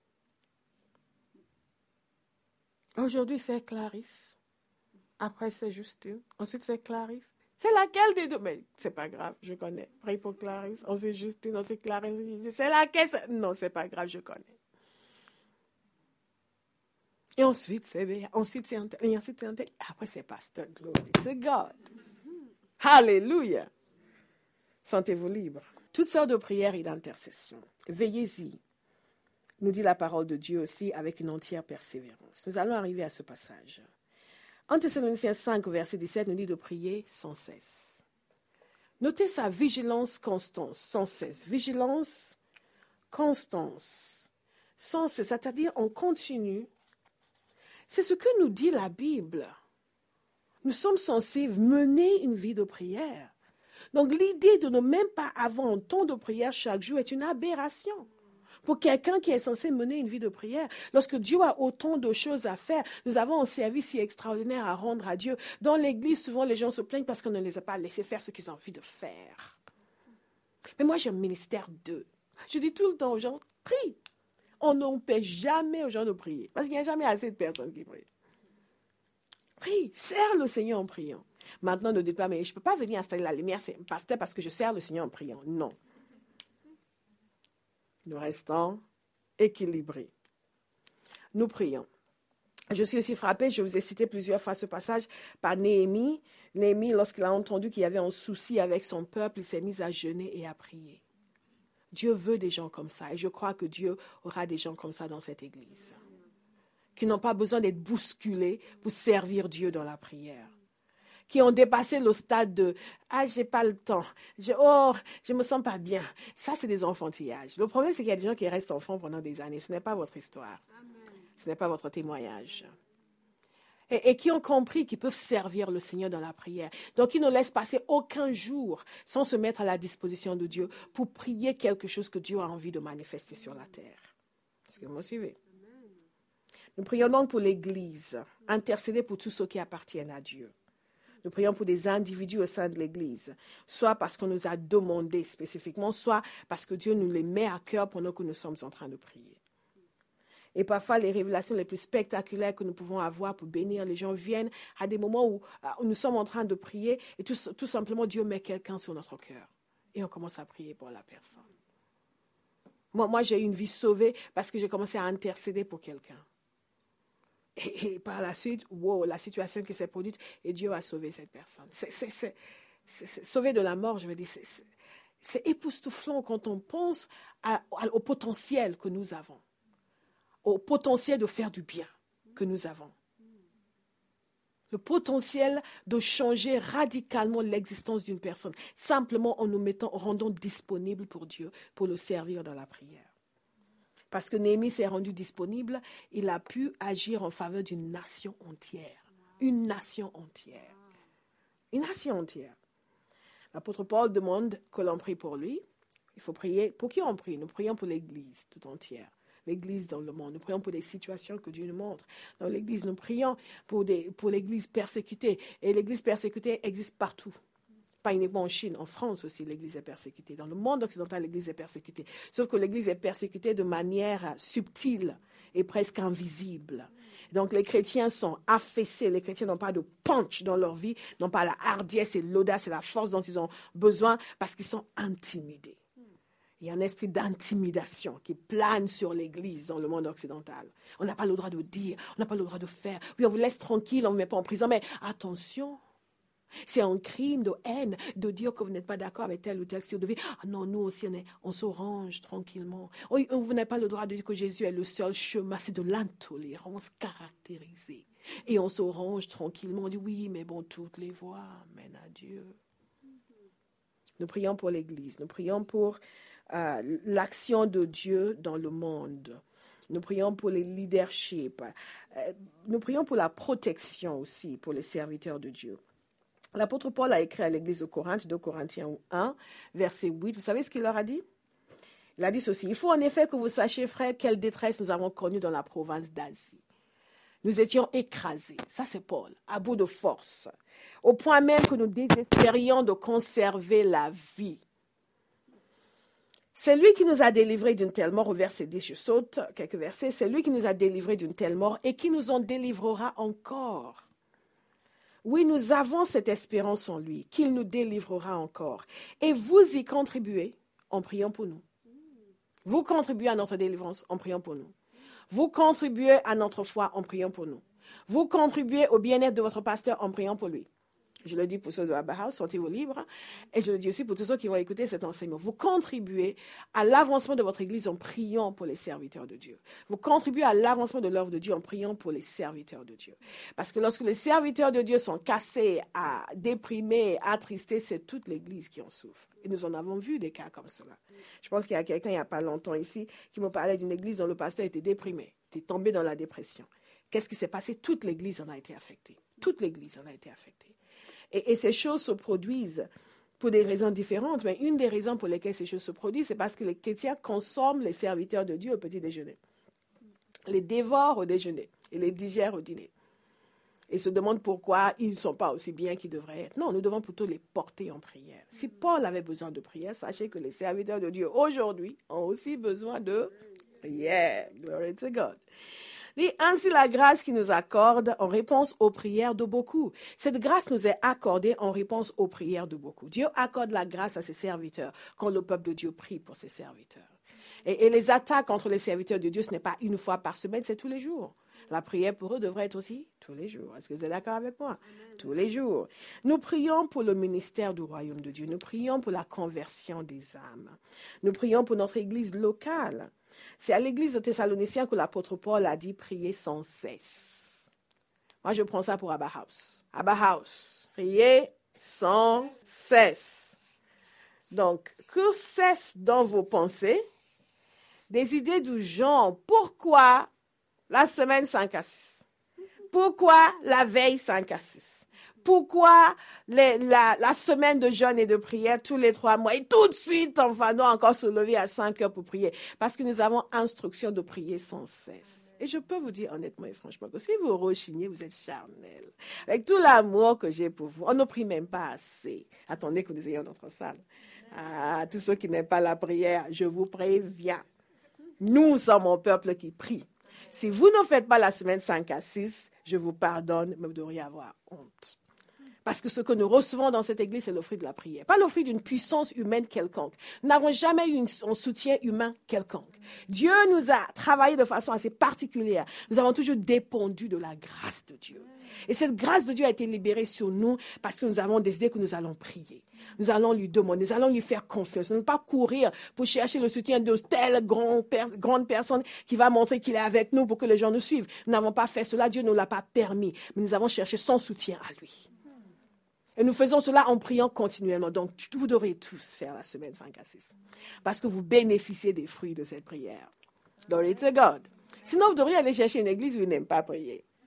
Aujourd'hui, c'est Clarisse. Après, c'est Justine. Ensuite, c'est Clarisse. C'est laquelle des deux? Mais c'est pas grave, je connais. Prie pour Clarisse. On sait Justine, on sait Clarisse. C'est laquelle? Non, c'est pas grave, je connais. Et ensuite, c'est un tel. Et ensuite, c'est un tel. Après, c'est pasteur. Glory to God. Alléluia. Sentez-vous libre. Toutes sortes de prières et d'intercessions. Veillez-y. Nous dit la parole de Dieu aussi avec une entière persévérance. Nous allons arriver à ce passage. 1 Thessaloniciens 5, verset 17, nous dit de prier sans cesse. Notez sa vigilance, constance, sans cesse. Vigilance, constance, sans cesse, c'est-à-dire on continue. C'est ce que nous dit la Bible. Nous sommes censés mener une vie de prière. Donc l'idée de ne même pas avoir un temps de prière chaque jour est une aberration. Pour quelqu'un qui est censé mener une vie de prière, lorsque Dieu a autant de choses à faire, nous avons un service si extraordinaire à rendre à Dieu. Dans l'Église, souvent, les gens se plaignent parce qu'on ne les a pas laissés faire ce qu'ils ont envie de faire. Mais moi, j'ai un ministère d'eux. Je dis tout le temps aux gens, prie. On n'empêche jamais aux gens de prier, parce qu'il n'y a jamais assez de personnes qui prient. Prie, sers le Seigneur en priant. Maintenant, ne dites pas, mais je ne peux pas venir installer la lumière, c'est un pasteur parce que je sers le Seigneur en priant. Non. Nous restons équilibrés. Nous prions. Je suis aussi frappée, je vous ai cité plusieurs fois ce passage, par Néhémie. Néhémie, lorsqu'il a entendu qu'il y avait un souci avec son peuple, il s'est mis à jeûner et à prier. Dieu veut des gens comme ça et je crois que Dieu aura des gens comme ça dans cette église. Qui n'ont pas besoin d'être bousculés pour servir Dieu dans la prière. Qui ont dépassé le stade de « j'ai pas le temps, je me sens pas bien ». Ça, c'est des enfantillages. Le problème, c'est qu'il y a des gens qui restent enfants pendant des années. Ce n'est pas votre histoire. Amen. Ce n'est pas votre témoignage. Et qui ont compris qu'ils peuvent servir le Seigneur dans la prière. Donc, ils ne laissent passer aucun jour sans se mettre à la disposition de Dieu pour prier quelque chose que Dieu a envie de manifester sur la terre. Est-ce que vous me suivez? Amen. Nous prions donc pour l'Église, intercéder pour tous ceux qui appartiennent à Dieu. Nous prions pour des individus au sein de l'Église, soit parce qu'on nous a demandé spécifiquement, soit parce que Dieu nous les met à cœur pendant que nous sommes en train de prier. Et parfois, les révélations les plus spectaculaires que nous pouvons avoir pour bénir les gens viennent à des moments où nous sommes en train de prier et tout simplement Dieu met quelqu'un sur notre cœur. Et on commence à prier pour la personne. Moi, j'ai eu une vie sauvée parce que j'ai commencé à intercéder pour quelqu'un. Et par la suite, la situation qui s'est produite, et Dieu a sauvé cette personne. C'est sauvé de la mort, je veux dire. C'est époustouflant quand on pense au potentiel que nous avons. Au potentiel de faire du bien que nous avons. Le potentiel de changer radicalement l'existence d'une personne, simplement en nous rendant disponibles pour Dieu, pour le servir dans la prière. Parce que Néhémie s'est rendu disponible, il a pu agir en faveur d'une nation entière. Une nation entière. Une nation entière. L'apôtre Paul demande que l'on prie pour lui. Il faut prier. Pour qui on prie? Nous prions pour l'Église tout entière. L'Église dans le monde. Nous prions pour des situations que Dieu nous montre. Dans l'Église, nous prions pour l'Église persécutée. Et l'Église persécutée existe partout. Pas uniquement en Chine, en France aussi, l'Église est persécutée. Dans le monde occidental, l'Église est persécutée. Sauf que l'Église est persécutée de manière subtile et presque invisible. Donc les chrétiens sont affaissés. Les chrétiens n'ont pas de punch dans leur vie, n'ont pas la hardiesse et l'audace et la force dont ils ont besoin parce qu'ils sont intimidés. Il y a un esprit d'intimidation qui plane sur l'Église dans le monde occidental. On n'a pas le droit de dire, on n'a pas le droit de faire. Oui, on vous laisse tranquille, on ne vous met pas en prison. Mais attention, c'est un crime de haine de dire que vous n'êtes pas d'accord avec tel ou tel style de vie. Ah non, nous aussi, on se range tranquillement. Oui, vous n'avez pas le droit de dire que Jésus est le seul chemin. C'est de l'intolérance caractérisée. Et on se range tranquillement. On dit oui, mais bon, toutes les voies mènent à Dieu. Nous prions pour l'Église. Nous prions pour l'action de Dieu dans le monde. Nous prions pour les leaderships. Nous prions pour la protection aussi pour les serviteurs de Dieu. L'apôtre Paul a écrit à l'église de Corinthe, 2 Corinthiens 1, verset 8. Vous savez ce qu'il leur a dit? Il a dit ceci. Il faut en effet que vous sachiez, frères, quelle détresse nous avons connue dans la province d'Asie. Nous étions écrasés, ça c'est Paul, à bout de force, au point même que nous désespérions de conserver la vie. C'est lui qui nous a délivrés d'une telle mort, au verset 10, je saute quelques versets, c'est lui qui nous a délivrés d'une telle mort et qui nous en délivrera encore. Oui, nous avons cette espérance en lui, qu'il nous délivrera encore. Et vous y contribuez en priant pour nous. Vous contribuez à notre délivrance en priant pour nous. Vous contribuez à notre foi en priant pour nous. Vous contribuez au bien-être de votre pasteur en priant pour lui. Je le dis pour ceux de Abba House, sortez vos livres. Et je le dis aussi pour tous ceux qui vont écouter cet enseignement. Vous contribuez à l'avancement de votre Église en priant pour les serviteurs de Dieu. Vous contribuez à l'avancement de l'œuvre de Dieu en priant pour les serviteurs de Dieu. Parce que lorsque les serviteurs de Dieu sont cassés, déprimés, attristés, c'est toute l'Église qui en souffre. Et nous en avons vu des cas comme cela. Je pense qu'il y a quelqu'un il n'y a pas longtemps ici qui me parlait d'une Église dont le pasteur était déprimé, était tombé dans la dépression. Qu'est-ce qui s'est passé? Toute l'Église en a été affectée. Toute l'Église en a été affectée. Et ces choses se produisent pour des raisons différentes, mais une des raisons pour lesquelles ces choses se produisent, c'est parce que les chrétiens consomment les serviteurs de Dieu au petit déjeuner, les dévorent au déjeuner et les digèrent au dîner. Et se demandent pourquoi ils ne sont pas aussi bien qu'ils devraient être. Non, nous devons plutôt les porter en prière. Si Paul avait besoin de prière, sachez que les serviteurs de Dieu aujourd'hui ont aussi besoin de prière. Glory to God. Et ainsi la grâce qu'il nous accorde en réponse aux prières de beaucoup. Cette grâce nous est accordée en réponse aux prières de beaucoup. Dieu accorde la grâce à ses serviteurs quand le peuple de Dieu prie pour ses serviteurs. Et les attaques contre les serviteurs de Dieu, ce n'est pas une fois par semaine, c'est tous les jours. La prière pour eux devrait être aussi tous les jours. Est-ce que vous êtes d'accord avec moi? Amen. Tous les jours. Nous prions pour le ministère du royaume de Dieu. Nous prions pour la conversion des âmes. Nous prions pour notre église locale. C'est à l'église de Thessaloniciens que l'apôtre Paul a dit prier sans cesse. Moi, je prends ça pour Abba House. Abba House. Prier sans cesse. Donc, que cesse dans vos pensées des idées du genre, pourquoi la semaine 5 à 6? Pourquoi la veille 5 à 6? Pourquoi la semaine de jeûne et de prière tous les 3 mois? Et tout de suite, enfin, nous encore se lever à 5 heures pour prier. Parce que nous avons instruction de prier sans cesse. Et je peux vous dire honnêtement et franchement que si vous rechignez, vous êtes charnel. Avec tout l'amour que j'ai pour vous, on ne prie même pas assez. Attendez que nous ayons notre salle. Ah, tous ceux qui n'aiment pas la prière, je vous préviens. Nous sommes un peuple qui prie. Si vous ne faites pas la semaine 5 à 6, je vous pardonne, mais vous devriez avoir honte. Parce que ce que nous recevons dans cette église, c'est le fruit de la prière. Pas le fruit d'une puissance humaine quelconque. Nous n'avons jamais eu un soutien humain quelconque. Dieu nous a travaillé de façon assez particulière. Nous avons toujours dépendu de la grâce de Dieu. Et cette grâce de Dieu a été libérée sur nous parce que nous avons décidé que nous allons prier. Nous allons lui demander, nous allons lui faire confiance. Nous n'allons pas courir pour chercher le soutien de telle grande personne qui va montrer qu'il est avec nous pour que les gens nous suivent. Nous n'avons pas fait cela, Dieu ne l'a pas permis. Mais nous avons cherché son soutien à lui. Et nous faisons cela en priant continuellement. Donc, vous devrez tous faire la semaine 5 à 6. Parce que vous bénéficiez des fruits de cette prière. Glory to God. Sinon, vous devriez aller chercher une église où ils n'aiment pas prier.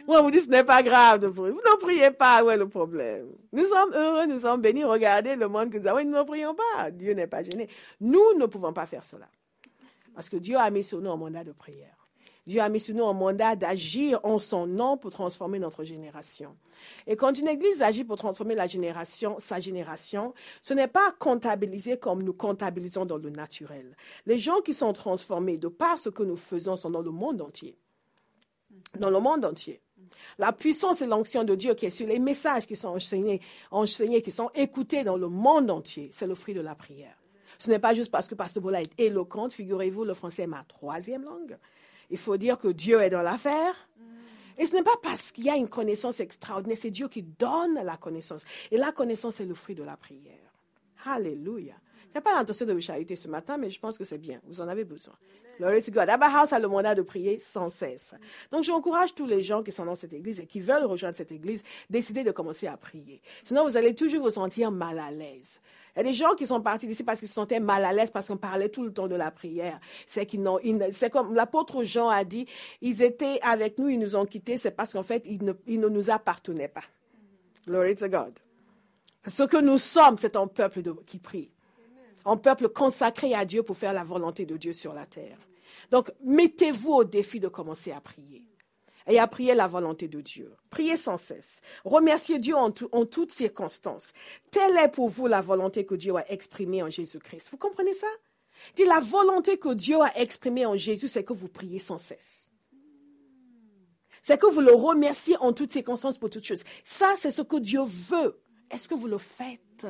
Moi, on vous dit, ce n'est pas grave de prier. Vous ne priez pas, où est le problème? Nous sommes heureux, nous sommes bénis. Regardez le monde que nous avons, et nous ne prions pas. Dieu n'est pas gêné. Nous ne pouvons pas faire cela. Parce que Dieu a mis sur nous un mandat de prière. Dieu a mis sur nous un mandat d'agir en son nom pour transformer notre génération. Et quand une église agit pour transformer sa génération, ce n'est pas comptabilisé comme nous comptabilisons dans le naturel. Les gens qui sont transformés de par ce que nous faisons sont dans le monde entier. Dans le monde entier. La puissance et l'onction de Dieu qui est sur les messages qui sont enseignés, qui sont écoutés dans le monde entier, c'est le fruit de la prière. Ce n'est pas juste parce que Pasteur Bola est éloquente. Figurez-vous, le français est ma 3e langue. Il faut dire que Dieu est dans l'affaire. Et ce n'est pas parce qu'il y a une connaissance extraordinaire, c'est Dieu qui donne la connaissance. Et la connaissance est le fruit de la prière. Alléluia. Il n'y a pas l'intention de vous chariter ce matin, mais je pense que c'est bien. Vous en avez besoin. Glory to God. Abba House a le mandat de prier sans cesse. Donc, j'encourage tous les gens qui sont dans cette église et qui veulent rejoindre cette église, décider de commencer à prier. Sinon, vous allez toujours vous sentir mal à l'aise. Il y a des gens qui sont partis d'ici parce qu'ils se sentaient mal à l'aise, parce qu'on parlait tout le temps de la prière. C'est comme l'apôtre Jean a dit, ils étaient avec nous, ils nous ont quittés, c'est parce qu'en fait, ils ne nous appartenaient pas. Glory to God. Ce que nous sommes, c'est un peuple qui prie. Un peuple consacré à Dieu pour faire la volonté de Dieu sur la terre. Donc, mettez-vous au défi de commencer à prier. Et à prier la volonté de Dieu. Priez sans cesse. Remerciez Dieu en toutes circonstances. Telle est pour vous la volonté que Dieu a exprimée en Jésus-Christ. Vous comprenez ça? Dit la volonté que Dieu a exprimée en Jésus, c'est que vous priez sans cesse. C'est que vous le remerciez en toutes circonstances pour toutes choses. Ça, c'est ce que Dieu veut. Est-ce que vous le faites?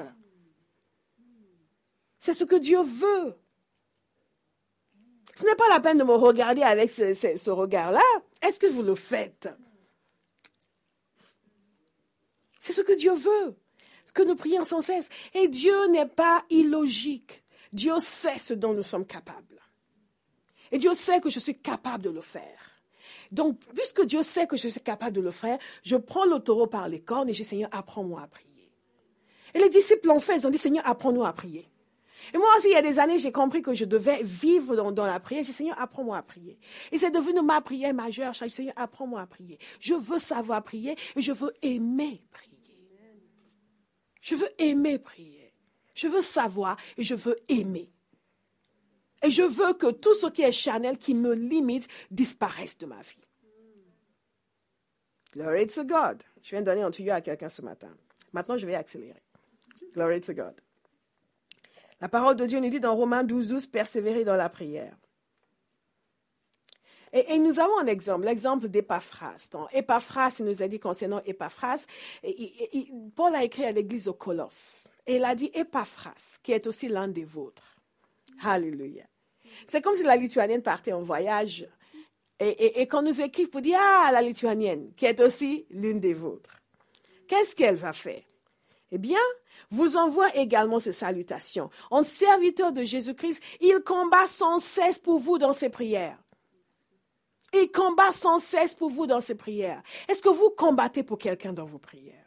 C'est ce que Dieu veut. Ce n'est pas la peine de me regarder avec ce regard-là. Est-ce que vous le faites? C'est ce que Dieu veut, que nous prions sans cesse. Et Dieu n'est pas illogique. Dieu sait ce dont nous sommes capables. Et Dieu sait que je suis capable de le faire. Donc, puisque Dieu sait que je suis capable de le faire, je prends le taureau par les cornes et je dis, Seigneur, apprends-moi à prier. Et les disciples l'ont fait, ils ont dit, Seigneur, apprends-nous à prier. Et moi aussi, il y a des années, j'ai compris que je devais vivre dans la prière. J'ai dit, Seigneur, apprends-moi à prier. Et c'est devenu ma prière majeure. J'ai dit, Seigneur, apprends-moi à prier. Je veux savoir prier et je veux aimer prier. Je veux aimer prier. Je veux savoir et je veux aimer. Et je veux que tout ce qui est charnel, qui me limite, disparaisse de ma vie. Glory to God. Je viens de donner un tuyau à quelqu'un ce matin. Maintenant, je vais accélérer. Glory to God. La parole de Dieu nous dit dans Romains 12, persévérer dans la prière. Et nous avons un exemple, l'exemple d'Épaphras. Dans Épaphras, il nous a dit concernant Épaphras, Paul a écrit à l'église au Colosse. Et il a dit Épaphras, qui est aussi l'un des vôtres. Alléluia. C'est comme si la Lituanienne partait en voyage et qu'on nous écrive pour dire, la Lituanienne, qui est aussi l'une des vôtres. Qu'est-ce qu'elle va faire? Eh bien, vous envoie également ses salutations. En serviteur de Jésus-Christ, il combat sans cesse pour vous dans ses prières. Il combat sans cesse pour vous dans ses prières. Est-ce que vous combattez pour quelqu'un dans vos prières?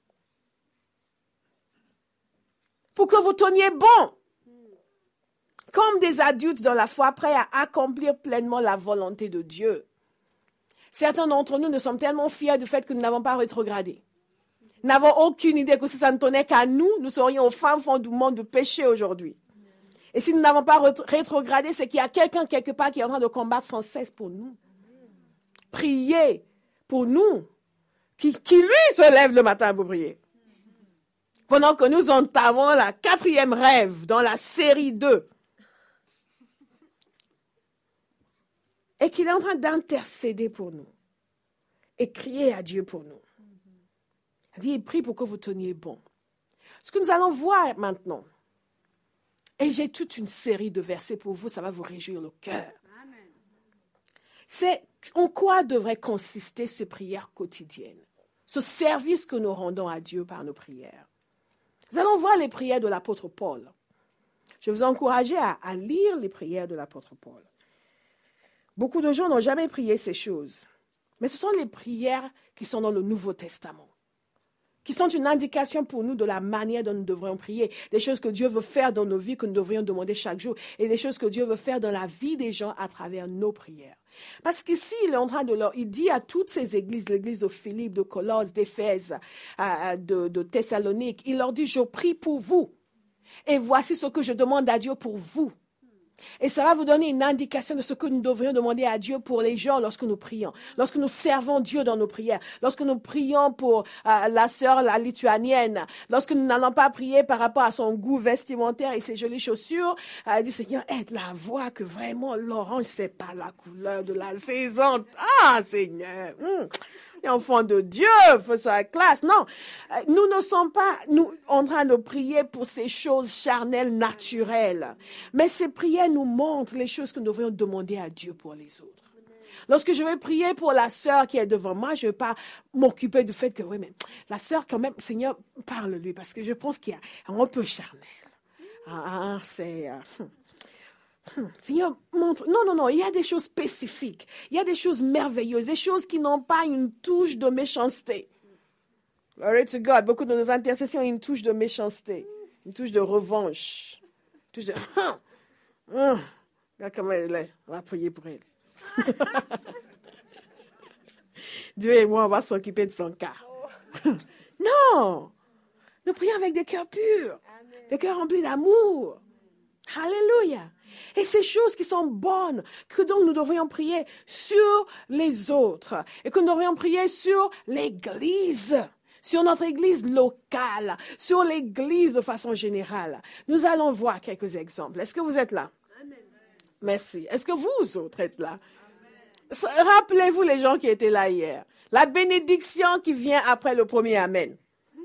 Pour que vous teniez bon. Comme des adultes dans la foi, prêts à accomplir pleinement la volonté de Dieu. Certains d'entre nous sommes tellement fiers du fait que nous n'avons pas rétrogradé. Nous n'avons aucune idée que si ça ne tenait qu'à nous, nous serions au fin fond du monde du péché aujourd'hui. Et si nous n'avons pas rétrogradé, c'est qu'il y a quelqu'un quelque part qui est en train de combattre sans cesse pour nous. Prier pour nous, qui lui se lève le matin pour prier. Pendant que nous entamons la 4e rêve dans la série 2. Et qu'il est en train d'intercéder pour nous. Et crier à Dieu pour nous. Il prie pour que vous teniez bon. Ce que nous allons voir maintenant, et j'ai toute une série de versets pour vous, ça va vous réjouir le cœur. Amen. C'est en quoi devrait consister ces prières quotidiennes, ce service que nous rendons à Dieu par nos prières. Nous allons voir les prières de l'apôtre Paul. Je vais vous encourager à lire les prières de l'apôtre Paul. Beaucoup de gens n'ont jamais prié ces choses, mais ce sont les prières qui sont dans le Nouveau Testament. qui sont une indication pour nous de la manière dont nous devrions prier, des choses que Dieu veut faire dans nos vies, que nous devrions demander chaque jour, et des choses que Dieu veut faire dans la vie des gens à travers nos prières. Parce qu'ici, il est en train il dit à toutes ces églises, l'église de Philippe, de Colosse, d'Éphèse, de Thessalonique, il leur dit, je prie pour vous. Et voici ce que je demande à Dieu pour vous. Et ça va vous donner une indication de ce que nous devrions demander à Dieu pour les gens lorsque nous prions, lorsque nous servons Dieu dans nos prières, lorsque nous prions pour la sœur, la lituanienne, lorsque nous n'allons pas prier par rapport à son goût vestimentaire et ses jolies chaussures, elle dit, Seigneur, aide-la à voir que vraiment l'orange, c'est pas la couleur de la saison. Ah, Seigneur, enfants de Dieu, faut sa classe. Non, nous ne sommes pas en train de prier pour ces choses charnelles, naturelles. Mais ces prières nous montrent les choses que nous devrions demander à Dieu pour les autres. Lorsque je vais prier pour la sœur qui est devant moi, je ne vais pas m'occuper du fait que, oui, mais la sœur quand même, Seigneur, parle-lui, parce que je pense qu'il y a un peu charnel. Seigneur, montre. Non, il y a des choses spécifiques. Il y a des choses merveilleuses, des choses qui n'ont pas une touche de méchanceté. Glory to God. Beaucoup de nos intercessions ont une touche de méchanceté, une touche de revanche. Une touche de... Regarde comment elle est. On va prier pour elle. Dieu et moi, on va s'occuper de son cas. Non! Nous prions avec des cœurs purs, des cœurs remplis d'amour. Alléluia. Et ces choses qui sont bonnes, que donc nous devrions prier sur les autres et que nous devrions prier sur l'Église, sur notre Église locale, sur l'Église de façon générale. Nous allons voir quelques exemples. Est-ce que vous êtes là? Amen. Merci. Est-ce que vous autres êtes là? Amen. Rappelez-vous les gens qui étaient là hier. La bénédiction qui vient après le premier Amen.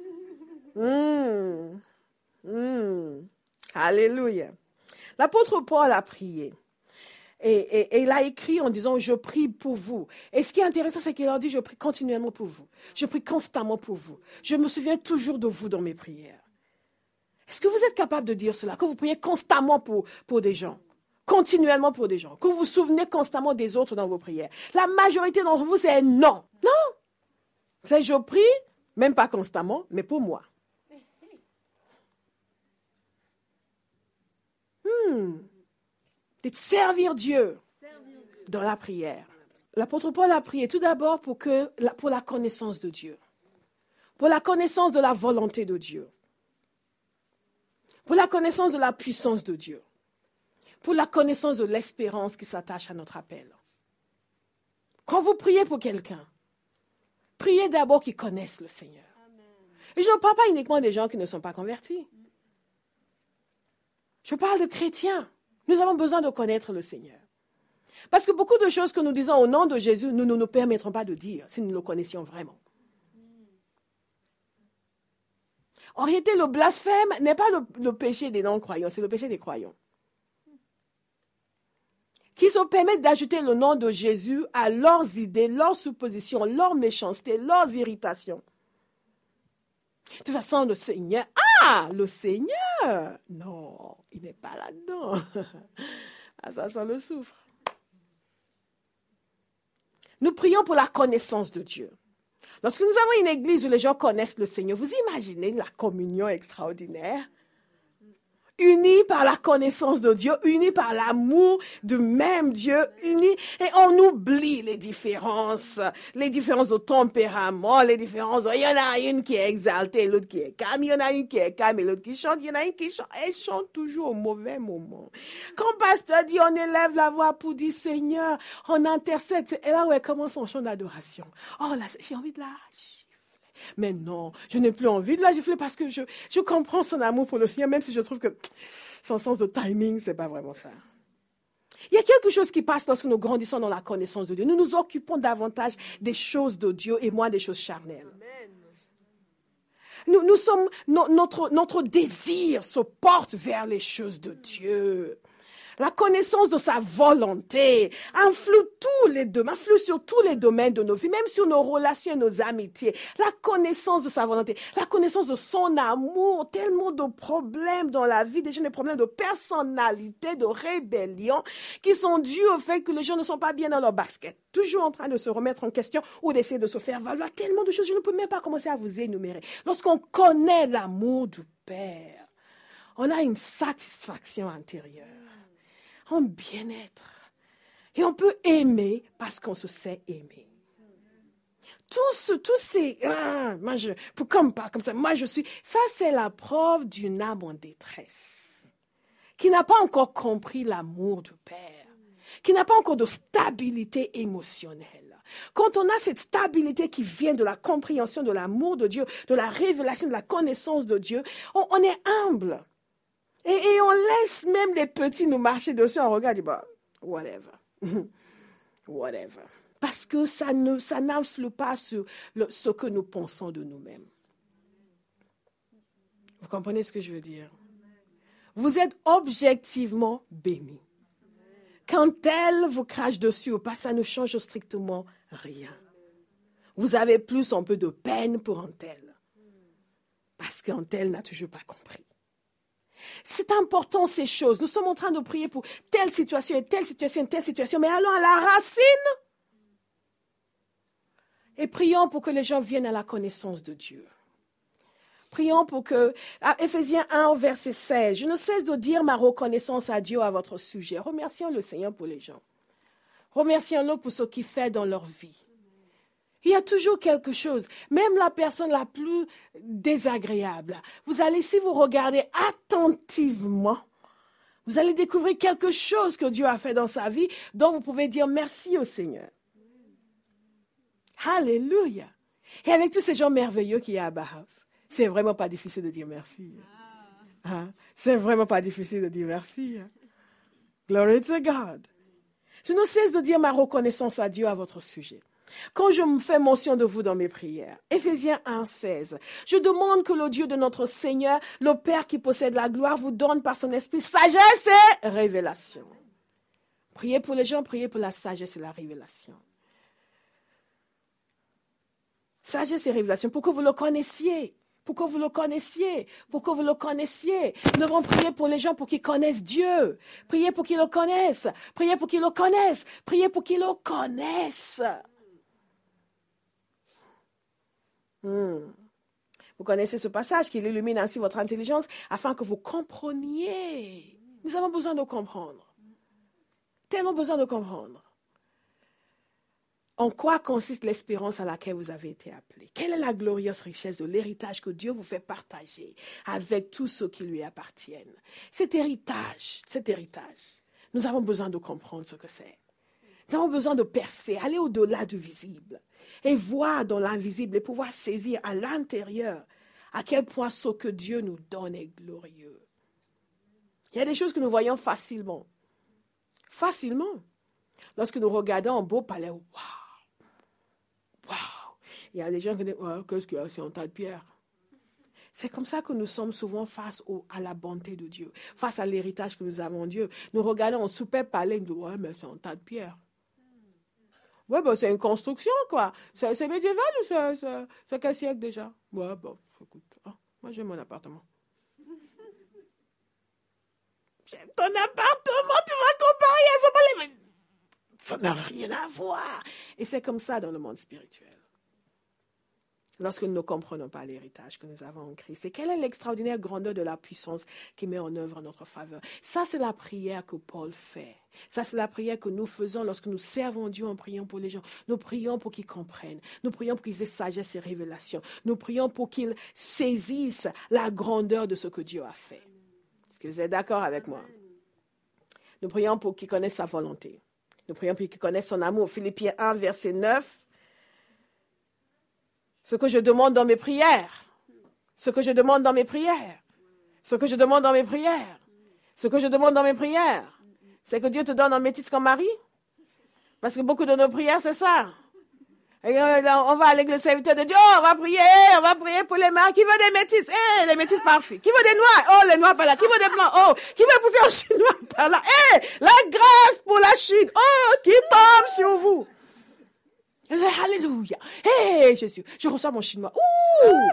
Alléluia. L'apôtre Paul a prié et il a écrit en disant « Je prie pour vous ». Et ce qui est intéressant, c'est qu'il leur dit « Je prie continuellement pour vous. Je prie constamment pour vous. Je me souviens toujours de vous dans mes prières ». Est-ce que vous êtes capable de dire cela, que vous priez constamment pour des gens, continuellement pour des gens, que vous vous souvenez constamment des autres dans vos prières? La majorité d'entre vous, c'est non. Non. C'est « Je prie », même pas constamment, mais pour moi. C'est de servir Dieu dans la prière. L'apôtre Paul a prié tout d'abord pour la connaissance de Dieu, pour la connaissance de la volonté de Dieu, pour la connaissance de la puissance de Dieu, pour la connaissance de l'espérance qui s'attache à notre appel. Quand vous priez pour quelqu'un, priez d'abord qu'ils connaissent le Seigneur. Et je ne parle pas uniquement des gens qui ne sont pas convertis. Je parle de chrétiens. Nous avons besoin de connaître le Seigneur. Parce que beaucoup de choses que nous disons au nom de Jésus, nous ne nous permettrons pas de dire si nous le connaissions vraiment. En réalité, le blasphème n'est pas le péché des non-croyants, c'est le péché des croyants. Qui se permettent d'ajouter le nom de Jésus à leurs idées, leurs suppositions, leurs méchancetés, leurs irritations. De toute façon, le Seigneur... Ah, le Seigneur! Non, il n'est pas là-dedans. Ah, ça sent le soufre. Nous prions pour la connaissance de Dieu. Lorsque nous avons une église où les gens connaissent le Seigneur, vous imaginez la communion extraordinaire? Unis par la connaissance de Dieu, unis par l'amour du même Dieu, unis, et on oublie les différences de tempérament, les différences. Il y en a une qui est exaltée, l'autre qui est calme, il y en a une qui est calme et l'autre qui chante, il y en a une qui chante, elle chante toujours au mauvais moment. Quand le pasteur dit, on élève la voix pour dire Seigneur, on intercède, et là où elle commence son chant d'adoration. Oh là, j'ai envie de la... Mais non, je n'ai plus envie de la gifler parce que je comprends son amour pour le Seigneur, même si je trouve que son sens de timing, c'est pas vraiment ça. Il y a quelque chose qui passe lorsque nous grandissons dans la connaissance de Dieu. Nous nous occupons davantage des choses de Dieu et moins des choses charnelles. Nous sommes, notre désir se porte vers les choses de Dieu. La connaissance de sa volonté influe sur tous les domaines de nos vies, même sur nos relations et nos amitiés. La connaissance de sa volonté, la connaissance de son amour, tellement de problèmes dans la vie, déjà des problèmes de personnalité, de rébellion, qui sont dus au fait que les gens ne sont pas bien dans leur basket, toujours en train de se remettre en question ou d'essayer de se faire valoir. Tellement de choses, je ne peux même pas commencer à vous énumérer. Lorsqu'on connaît l'amour du Père, on a une satisfaction intérieure, un bien-être. Et on peut aimer parce qu'on se sait aimer. Ça c'est la preuve d'une âme en détresse, qui n'a pas encore compris l'amour du Père, qui n'a pas encore de stabilité émotionnelle. Quand on a cette stabilité qui vient de la compréhension de l'amour de Dieu, de la révélation, de la connaissance de Dieu, on est humble. Et on laisse même les petits nous marcher dessus, on regarde, whatever. Whatever. Parce que ça n'influe pas sur ce que nous pensons de nous-mêmes. Vous comprenez ce que je veux dire? Vous êtes objectivement bénis. Quand elle vous crache dessus ou pas, ça ne change strictement rien. Vous avez plus un peu de peine pour un tel. Parce qu'un tel n'a toujours pas compris. C'est important ces choses. Nous sommes en train de prier pour telle situation et telle situation et telle situation, mais allons à la racine et prions pour que les gens viennent à la connaissance de Dieu. Prions pour que, à Éphésiens 1, verset 16, je ne cesse de dire ma reconnaissance à Dieu à votre sujet. Remercions le Seigneur pour les gens. Remercions-le pour ce qu'il fait dans leur vie. Il y a toujours quelque chose, même la personne la plus désagréable. Vous allez, si vous regardez attentivement, vous allez découvrir quelque chose que Dieu a fait dans sa vie, dont vous pouvez dire merci au Seigneur. Alléluia. Et avec tous ces gens merveilleux qu'il y a à Bauhaus, c'est vraiment pas difficile de dire merci. C'est vraiment pas difficile de dire merci. Glory to God. Je ne cesse de dire ma reconnaissance à Dieu à votre sujet. Quand je me fais mention de vous dans mes prières, Éphésiens 1, 16, je demande que le Dieu de notre Seigneur, le Père qui possède la gloire, vous donne par son esprit sagesse et révélation. Priez pour les gens, priez pour la sagesse et la révélation. Sagesse et révélation, pour que vous le connaissiez. Pour que vous le connaissiez, pour que vous le connaissiez. Nous devons prier pour les gens pour qu'ils connaissent Dieu. Priez pour qu'ils le connaissent. Priez pour qu'ils le connaissent. Priez pour qu'ils le connaissent. Vous connaissez ce passage qu'il illumine ainsi votre intelligence afin que vous compreniez. Nous avons besoin de comprendre. Tellement besoin de comprendre. En quoi consiste l'espérance à laquelle vous avez été appelés? Quelle est la glorieuse richesse de l'héritage que Dieu vous fait partager avec tous ceux qui lui appartiennent? Cet héritage, nous avons besoin de comprendre ce que c'est. Nous avons besoin de percer, aller au-delà du visible et voir dans l'invisible et pouvoir saisir à l'intérieur à quel point ce que Dieu nous donne est glorieux. Il y a des choses que nous voyons facilement. Facilement. Lorsque nous regardons un beau palais, waouh! Il y a des gens qui disent, qu'est-ce qu'il y a, c'est un tas de pierres. C'est comme ça que nous sommes souvent face à la bonté de Dieu, face à l'héritage que nous avons de Dieu. Nous regardons un super palais, nous disons, mais c'est un tas de pierres. C'est une construction, quoi. C'est médiéval ou c'est quel siècle déjà? Écoute, moi j'aime mon appartement. J'aime ton appartement, tu vas comparer à ce palais. Ça n'a rien à voir. Et c'est comme ça dans le monde spirituel. Lorsque nous ne comprenons pas l'héritage que nous avons en Christ. Et quelle est l'extraordinaire grandeur de la puissance qui met en œuvre en notre faveur? Ça, c'est la prière que Paul fait. Ça, c'est la prière que nous faisons lorsque nous servons Dieu en priant pour les gens. Nous prions pour qu'ils comprennent. Nous prions pour qu'ils aient sagesse et révélation. Nous prions pour qu'ils saisissent la grandeur de ce que Dieu a fait. Est-ce que vous êtes d'accord avec moi? Nous prions pour qu'ils connaissent sa volonté. Nous prions pour qu'ils connaissent son amour. Philippiens 1, verset 9. Ce que je demande dans mes prières. Ce que je demande dans mes prières. Ce que je demande dans mes prières. Ce que je demande dans mes prières. C'est que Dieu te donne un métis comme mari. Parce que beaucoup de nos prières, c'est ça. Et on va avec le serviteur de Dieu, oh, on va prier pour les mères. Qui veut des métis? Les métis par-ci. Qui veut des noirs? Oh, les noirs par là. Qui veut des blancs? Oh, qui veut pousser un chinois par là? La grâce pour la Chine. Oh, qui tombe sur vous? Alléluia. Jésus, je reçois mon chinois. Ouh!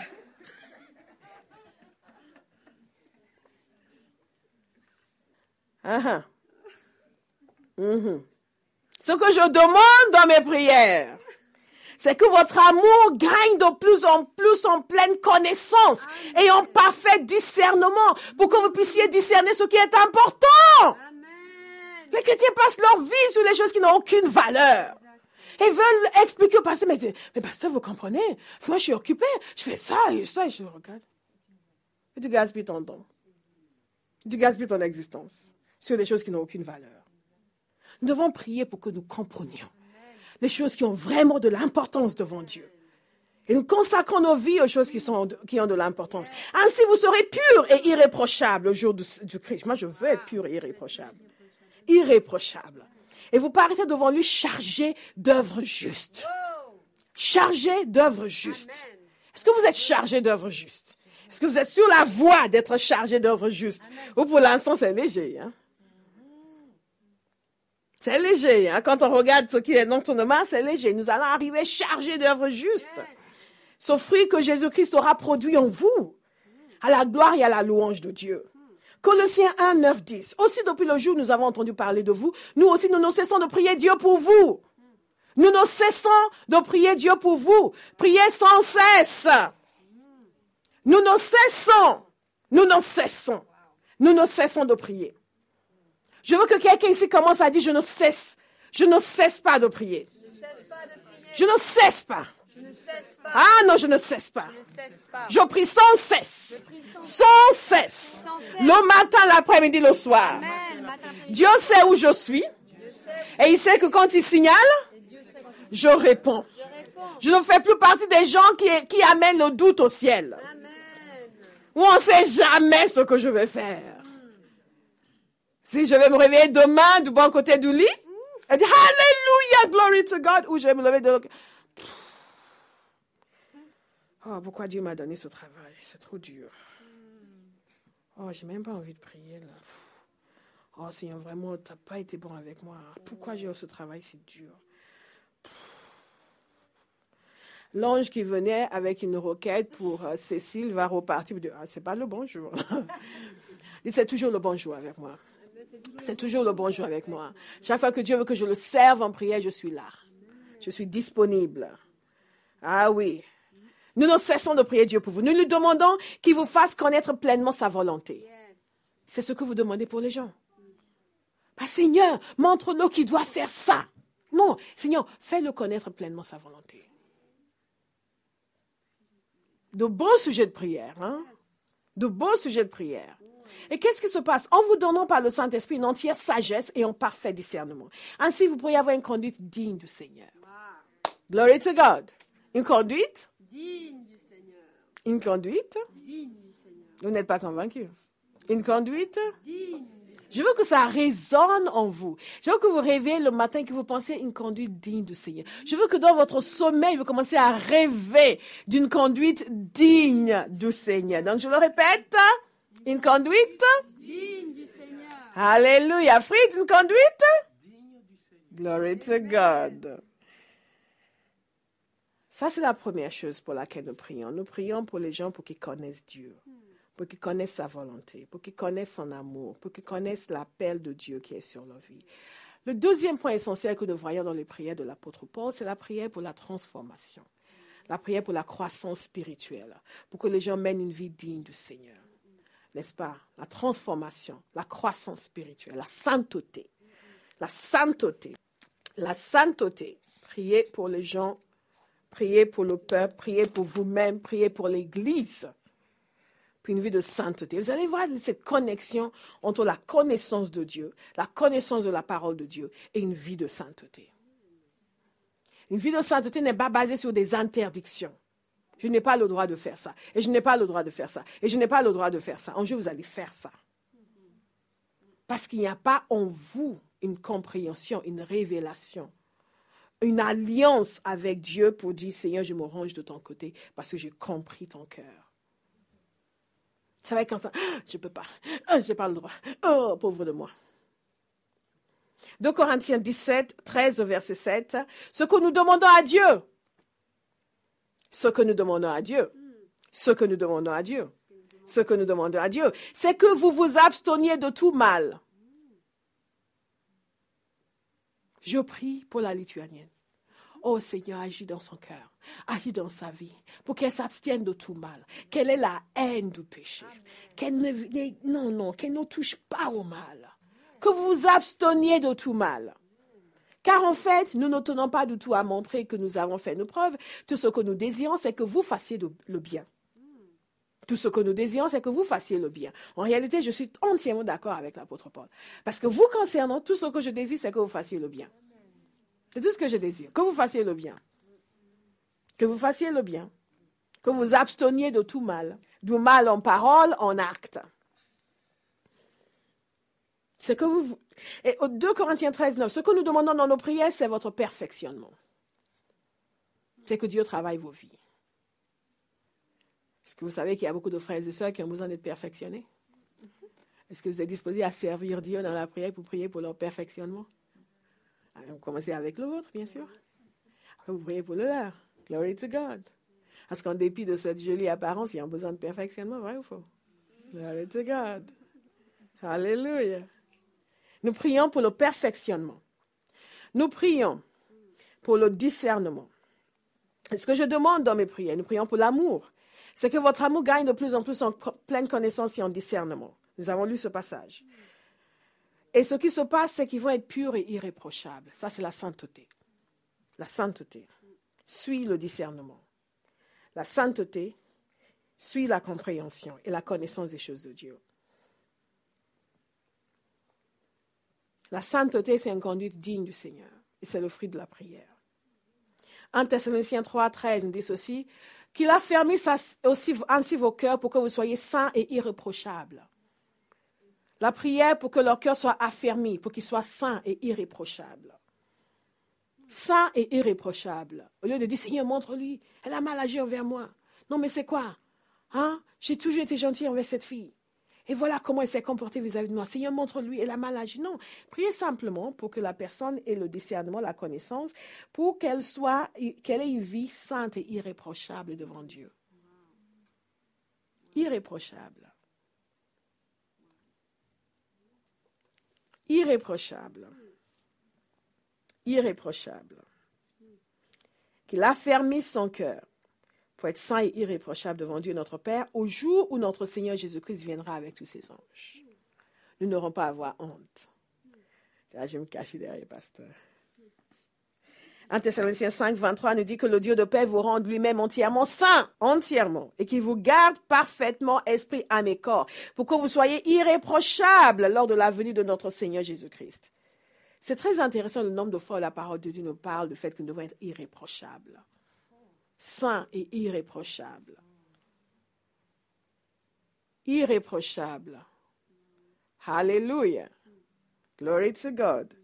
Ce que je demande dans mes prières, c'est que votre amour gagne de plus en plus en pleine connaissance et en parfait discernement pour que vous puissiez discerner ce qui est important. Amen. Les chrétiens passent leur vie sur les choses qui n'ont aucune valeur. Et veulent expliquer au pasteur, mais pasteur, vous comprenez? Parce que moi, je suis occupé, je fais ça et je regarde. Et tu gaspilles ton temps. Tu gaspilles ton existence sur des choses qui n'ont aucune valeur. Nous devons prier pour que nous comprenions les choses qui ont vraiment de l'importance devant Dieu. Et nous consacrons nos vies aux choses qui ont de l'importance. Ainsi, vous serez purs et irréprochables au jour du Christ. Moi, je veux être pur et irréprochable. Irréprochable. Et vous paraîtrez devant lui chargé d'œuvres justes. Chargé d'œuvres justes. Est-ce que vous êtes chargé d'œuvres justes? Est-ce que vous êtes sur la voie d'être chargé d'œuvres justes? Ou pour l'instant, c'est léger, hein? C'est léger, hein? Quand on regarde ce qui est dans ton main, c'est léger. Nous allons arriver chargés d'œuvres justes. Ce fruit que Jésus-Christ aura produit en vous, à la gloire et à la louange de Dieu. Colossiens 1, 9, 10. Aussi, depuis le jour où nous avons entendu parler de vous, nous aussi, nous ne cessons de prier Dieu pour vous. Nous ne cessons de prier Dieu pour vous. Priez sans cesse. Nous ne cessons de prier. Je veux que quelqu'un ici commence à dire, je ne cesse pas de prier. Je ne cesse pas. Ah non, je ne cesse pas. Je prie sans cesse. Sans cesse. Le matin, l'après-midi, le soir. Dieu sait où je suis. Et il sait que quand il signale, je réponds. Je ne fais plus partie des gens qui amènent le doute au ciel. Où on ne sait jamais ce que je vais faire. Si je vais me réveiller demain du bon côté du lit, et dire Hallelujah, glory to God, ou je vais me lever de l'autre. Oh, pourquoi Dieu m'a donné ce travail? C'est trop dur. Oh, j'ai même pas envie de prier là. Oh, Seigneur, vraiment, tu n'as pas été bon avec moi. Pourquoi j'ai ce travail si dur? L'ange qui venait avec une requête pour Cécile va repartir. C'est pas le bonjour. C'est toujours le bonjour avec moi. C'est toujours le bonjour avec moi. Chaque fois que Dieu veut que je le serve en prière, je suis là. Je suis disponible. Ah oui. Nous ne cessons de prier Dieu pour vous. Nous lui demandons qu'il vous fasse connaître pleinement sa volonté. C'est ce que vous demandez pour les gens. Pas Seigneur, montre-le qu'il doit faire ça. Non, Seigneur, fais-le connaître pleinement sa volonté. De beaux sujets de prière. Hein? De beaux sujets de prière. Et qu'est-ce qui se passe? En vous donnant par le Saint-Esprit une entière sagesse et un parfait discernement. Ainsi, vous pourriez avoir une conduite digne du Seigneur. Glory to God. Une conduite digne du Seigneur. Une conduite Digne du Seigneur. Vous n'êtes pas convaincu. Une conduite Digne du Seigneur. Je veux que ça résonne en vous. Je veux que vous rêviez le matin, que vous pensiez une conduite digne du Seigneur. Je veux que dans votre sommeil, vous commencez à rêver d'une conduite digne du Seigneur. Donc, je le répète, une conduite digne du Seigneur. Alléluia. Fritz, une conduite digne du Seigneur. Glory to God. Ça, c'est la première chose pour laquelle nous prions. Nous prions pour les gens pour qu'ils connaissent Dieu. Pour qu'ils connaissent sa volonté, pour qu'ils connaissent son amour, pour qu'ils connaissent l'appel de Dieu qui est sur leur vie. Le deuxième point essentiel que nous voyons dans les prières de l'apôtre Paul, c'est la prière pour la transformation, la prière pour la croissance spirituelle, pour que les gens mènent une vie digne du Seigneur. N'est-ce pas? La transformation, la croissance spirituelle, la sainteté. La sainteté. La sainteté. Priez pour les gens, priez pour le peuple, priez pour vous-même, priez pour l'Église. Puis une vie de sainteté. Vous allez voir cette connexion entre la connaissance de Dieu, la connaissance de la parole de Dieu et une vie de sainteté. Une vie de sainteté n'est pas basée sur des interdictions. Je n'ai pas le droit de faire ça. Et je n'ai pas le droit de faire ça. Et je n'ai pas le droit de faire ça. En Dieu, vous allez faire ça. Parce qu'il n'y a pas en vous une compréhension, une révélation, une alliance avec Dieu pour dire, Seigneur, je me range de ton côté parce que j'ai compris ton cœur. Ça va être comme ça, je ne peux pas, je n'ai pas le droit, oh, pauvre de moi. 2 Corinthiens 17, 13 au verset 7, ce que nous demandons à Dieu, c'est que nous demandons à Dieu, c'est que vous vous absteniez de tout mal. Je prie pour la Lituanienne. Oh Seigneur, agis dans son cœur, agis dans sa vie, pour qu'elle s'abstienne de tout mal, qu'elle ait la haine du péché, qu'elle ne touche pas au mal, que vous vous absteniez de tout mal. Car en fait, nous ne tenons pas du tout à montrer que nous avons fait nos preuves. Tout ce que nous désirons, c'est que vous fassiez le bien. Tout ce que nous désirons, c'est que vous fassiez le bien. En réalité, je suis entièrement d'accord avec l'apôtre Paul. Parce que vous concernant, tout ce que je désire, c'est que vous fassiez le bien. C'est tout ce que je désire. Que vous fassiez le bien. Que vous fassiez le bien. Que vous absteniez de tout mal. Du mal en parole, en acte. C'est que vous... Et au 2 Corinthiens 13, 9, ce que nous demandons dans nos prières, c'est votre perfectionnement. C'est que Dieu travaille vos vies. Est-ce que vous savez qu'il y a beaucoup de frères et sœurs qui ont besoin d'être perfectionnés? Est-ce que vous êtes disposés à servir Dieu dans la prière pour prier pour leur perfectionnement? Alors, vous commencez avec le vôtre, bien sûr. Après, vous priez pour le leur. Glory to God. Parce qu'en dépit de cette jolie apparence, ils ont besoin de perfectionnement, vrai ou faux? Glory to God. Alléluia. Nous prions pour le perfectionnement. Nous prions pour le discernement. Et ce que je demande dans mes prières, nous prions pour l'amour. C'est que votre amour gagne de plus en plus en pleine connaissance et en discernement. Nous avons lu ce passage. Et ce qui se passe, c'est qu'ils vont être purs et irréprochables. Ça, c'est la sainteté. La sainteté suit le discernement. La sainteté suit la compréhension et la connaissance des choses de Dieu. La sainteté, c'est une conduite digne du Seigneur. Et c'est le fruit de la prière. 1 Thessaloniciens 3, 13 nous dit ceci, qu'il affermisse ainsi vos cœurs pour que vous soyez saints et irréprochables. La prière pour que leur cœur soit affermi, pour qu'il soit saint et irréprochable. Saint et irréprochable. Au lieu de dire, Seigneur, montre-lui, elle a mal agi envers moi. Non, mais c'est quoi? J'ai toujours été gentil envers cette fille. Et voilà comment elle s'est comportée vis-à-vis de moi. Seigneur, montre-lui, elle a mal agi. Non, priez simplement pour que la personne ait le discernement, la connaissance, pour qu'elle ait une vie sainte et irréprochable devant Dieu. Irréprochable. Irréprochable. Irréprochable. Qu'il affermisse son cœur pour être saint et irréprochable devant Dieu notre Père au jour où notre Seigneur Jésus-Christ viendra avec tous ses anges. Nous n'aurons pas à avoir honte. Là, je vais me cacher derrière, pasteur. 1 Thessaloniciens 5, 23 nous dit que le Dieu de paix vous rende lui-même entièrement saint, entièrement, et qu'il vous garde parfaitement esprit, âme et corps, pour que vous soyez irréprochables lors de la venue de notre Seigneur Jésus-Christ. C'est très intéressant le nombre de fois où la parole de Dieu nous parle du fait que nous devons être irréprochables. Saint et irréprochable. Irréprochable. Hallelujah. Glory to God.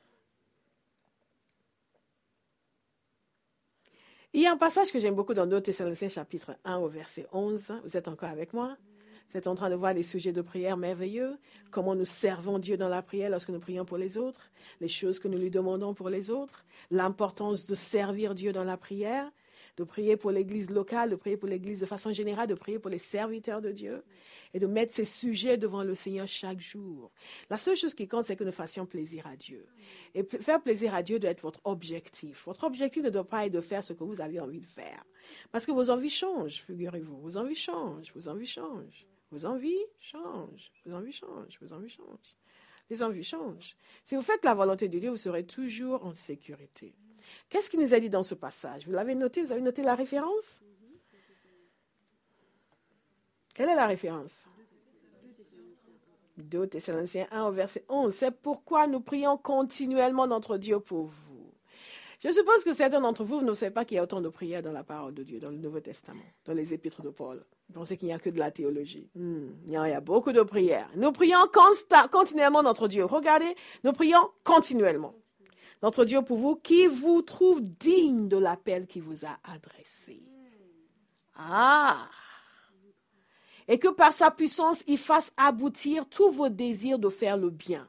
Il y a un passage que j'aime beaucoup dans 2 Thessaloniciens chapitre 1 au verset 11. Vous êtes encore avec moi? Vous êtes en train de voir les sujets de prière merveilleux, comment nous servons Dieu dans la prière lorsque nous prions pour les autres, les choses que nous lui demandons pour les autres, l'importance de servir Dieu dans la prière, de prier pour l'Église locale, de prier pour l'Église de façon générale, de prier pour les serviteurs de Dieu et de mettre ces sujets devant le Seigneur chaque jour. La seule chose qui compte, c'est que nous fassions plaisir à Dieu. Et faire plaisir à Dieu doit être votre objectif. Votre objectif ne doit pas être de faire ce que vous avez envie de faire. Parce que vos envies changent, figurez-vous. Vos envies changent, vos envies changent. Vos envies changent, vos envies changent, vos envies changent. Les envies changent. Si vous faites la volonté de Dieu, vous serez toujours en sécurité. Qu'est-ce qu'il nous a dit dans ce passage? Vous l'avez noté? Vous avez noté la référence? Quelle est la référence? 2 Thessaloniciens 1 au verset 11. C'est pourquoi nous prions continuellement notre Dieu pour vous. Je suppose que certains d'entre vous ne savent pas qu'il y a autant de prières dans la parole de Dieu, dans le Nouveau Testament, dans les épîtres de Paul. Vous pensez qu'il n'y a que de la théologie. Il y a beaucoup de prières. Nous prions continuellement notre Dieu. Regardez, nous prions continuellement. Notre Dieu pour vous, qui vous trouve digne de l'appel qu'il vous a adressé. Ah! Et que par sa puissance, il fasse aboutir tous vos désirs de faire le bien.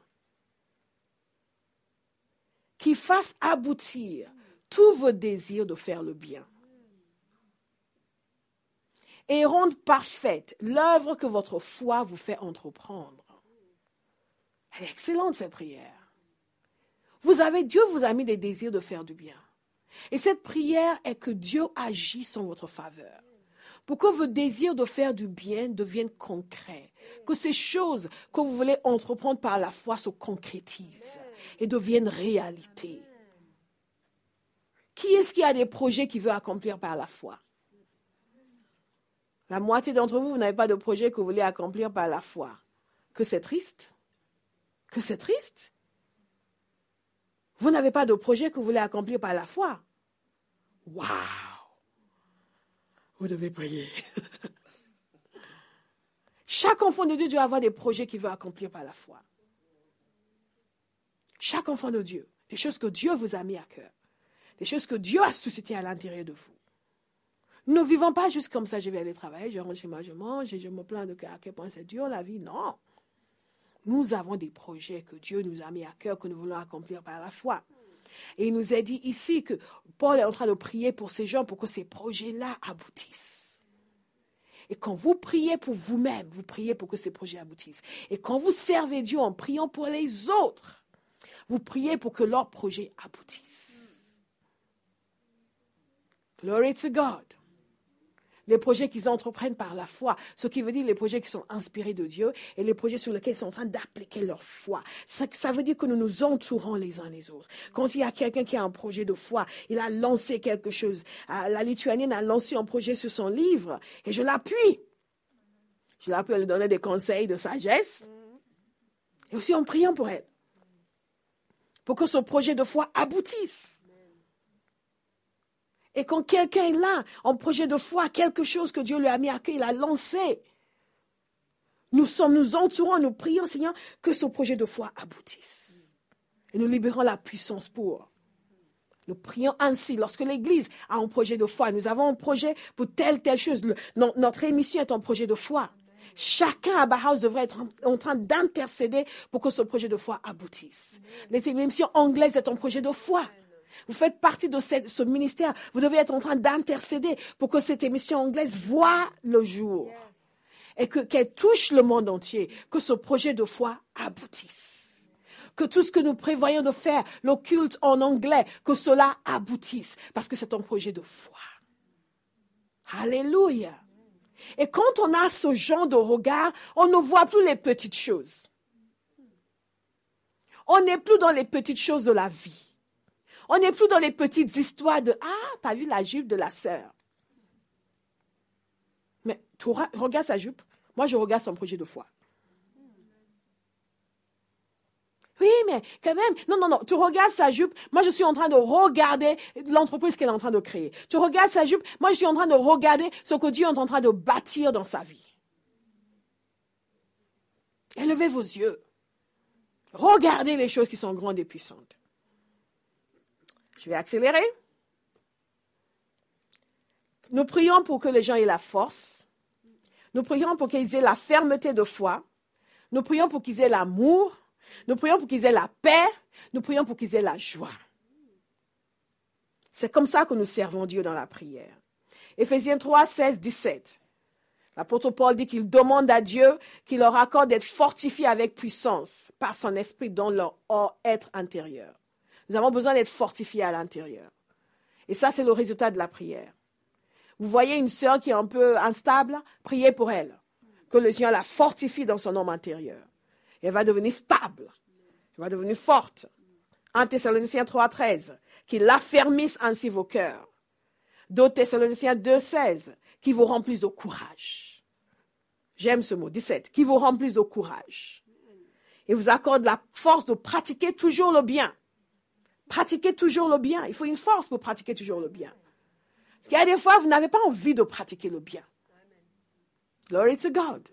Qu'il fasse aboutir tous vos désirs de faire le bien. Et rende parfaite l'œuvre que votre foi vous fait entreprendre. Elle est excellente, cette prière. Dieu vous a mis des désirs de faire du bien. Et cette prière est que Dieu agisse en votre faveur. Pour que vos désirs de faire du bien deviennent concrets. Que ces choses que vous voulez entreprendre par la foi se concrétisent et deviennent réalité. Qui est-ce qui a des projets qu'il veut accomplir par la foi? La moitié d'entre vous, vous n'avez pas de projet que vous voulez accomplir par la foi. Que c'est triste. Que c'est triste. Vous n'avez pas de projet que vous voulez accomplir par la foi. Waouh! Vous devez prier. Chaque enfant de Dieu doit avoir des projets qu'il veut accomplir par la foi. Chaque enfant de Dieu. Des choses que Dieu vous a mis à cœur. Des choses que Dieu a suscitées à l'intérieur de vous. Nous ne vivons pas juste comme ça, je vais aller travailler, je rentre chez moi, je mange et je me plains de à quel point c'est dur la vie. Non. Nous avons des projets que Dieu nous a mis à cœur, que nous voulons accomplir par la foi. Et il nous a dit ici que Paul est en train de prier pour ces gens pour que ces projets-là aboutissent. Et quand vous priez pour vous-même, vous priez pour que ces projets aboutissent. Et quand vous servez Dieu en priant pour les autres, vous priez pour que leurs projets aboutissent. Glory to God. Les projets qu'ils entreprennent par la foi, ce qui veut dire les projets qui sont inspirés de Dieu et les projets sur lesquels ils sont en train d'appliquer leur foi. Ça veut dire que nous nous entourons les uns les autres. Quand il y a quelqu'un qui a un projet de foi, il a lancé quelque chose. La Lituanienne a lancé un projet sur son livre et je l'appuie. Je l'appuie en lui donnant des conseils de sagesse et aussi en priant pour elle. Pour que ce projet de foi aboutisse. Et quand quelqu'un est là, en projet de foi, quelque chose que Dieu lui a mis à cœur, il a lancé. Nous entourons, nous prions, Seigneur, que ce projet de foi aboutisse. Et nous libérons la puissance pour. Nous prions ainsi. Lorsque l'Église a un projet de foi, nous avons un projet pour telle chose. Notre émission est un projet de foi. Chacun à Bauhaus devrait être en train d'intercéder pour que ce projet de foi aboutisse. L'émission anglaise est un projet de foi. Vous faites partie de ce ministère. Vous devez être en train d'intercéder pour que cette émission anglaise voie le jour. Et qu'elle touche le monde entier. Que ce projet de foi aboutisse. Que tout ce que nous prévoyons de faire, le culte en anglais, que cela aboutisse. Parce que c'est un projet de foi. Alléluia. Et quand on a ce genre de regard, on ne voit plus les petites choses. On n'est plus dans les petites choses de la vie. On n'est plus dans les petites histoires de « Ah, t'as vu la jupe de la sœur ?» Mais tu regardes sa jupe. Moi, je regarde son projet de foi. Oui, mais quand même, non, tu regardes sa jupe, moi je suis en train de regarder l'entreprise qu'elle est en train de créer. Tu regardes sa jupe, moi je suis en train de regarder ce que Dieu est en train de bâtir dans sa vie. Élevez vos yeux. Regardez les choses qui sont grandes et puissantes. Je vais accélérer. Nous prions pour que les gens aient la force. Nous prions pour qu'ils aient la fermeté de foi. Nous prions pour qu'ils aient l'amour. Nous prions pour qu'ils aient la paix. Nous prions pour qu'ils aient la joie. C'est comme ça que nous servons Dieu dans la prière. Éphésiens 3, 16, 17. L'apôtre Paul dit qu'il demande à Dieu qu'il leur accorde d'être fortifiés avec puissance par son esprit dans leur être intérieur. Nous avons besoin d'être fortifiés à l'intérieur. Et ça, c'est le résultat de la prière. Vous voyez une sœur qui est un peu instable, priez pour elle. Que le Seigneur la fortifie dans son homme intérieur. Et elle va devenir stable. Elle va devenir forte. 1 Thessaloniciens 3, 13. Qu'il affermisse ainsi vos cœurs. 2 Thessaloniciens 2, 16. Qui vous remplisse de courage. J'aime ce mot, 17. Qui vous remplisse de courage. Et vous accorde la force de pratiquer toujours le bien. Pratiquez toujours le bien. Il faut une force pour pratiquer toujours le bien. Parce qu'il y a des fois, vous n'avez pas envie de pratiquer le bien. Glory to God.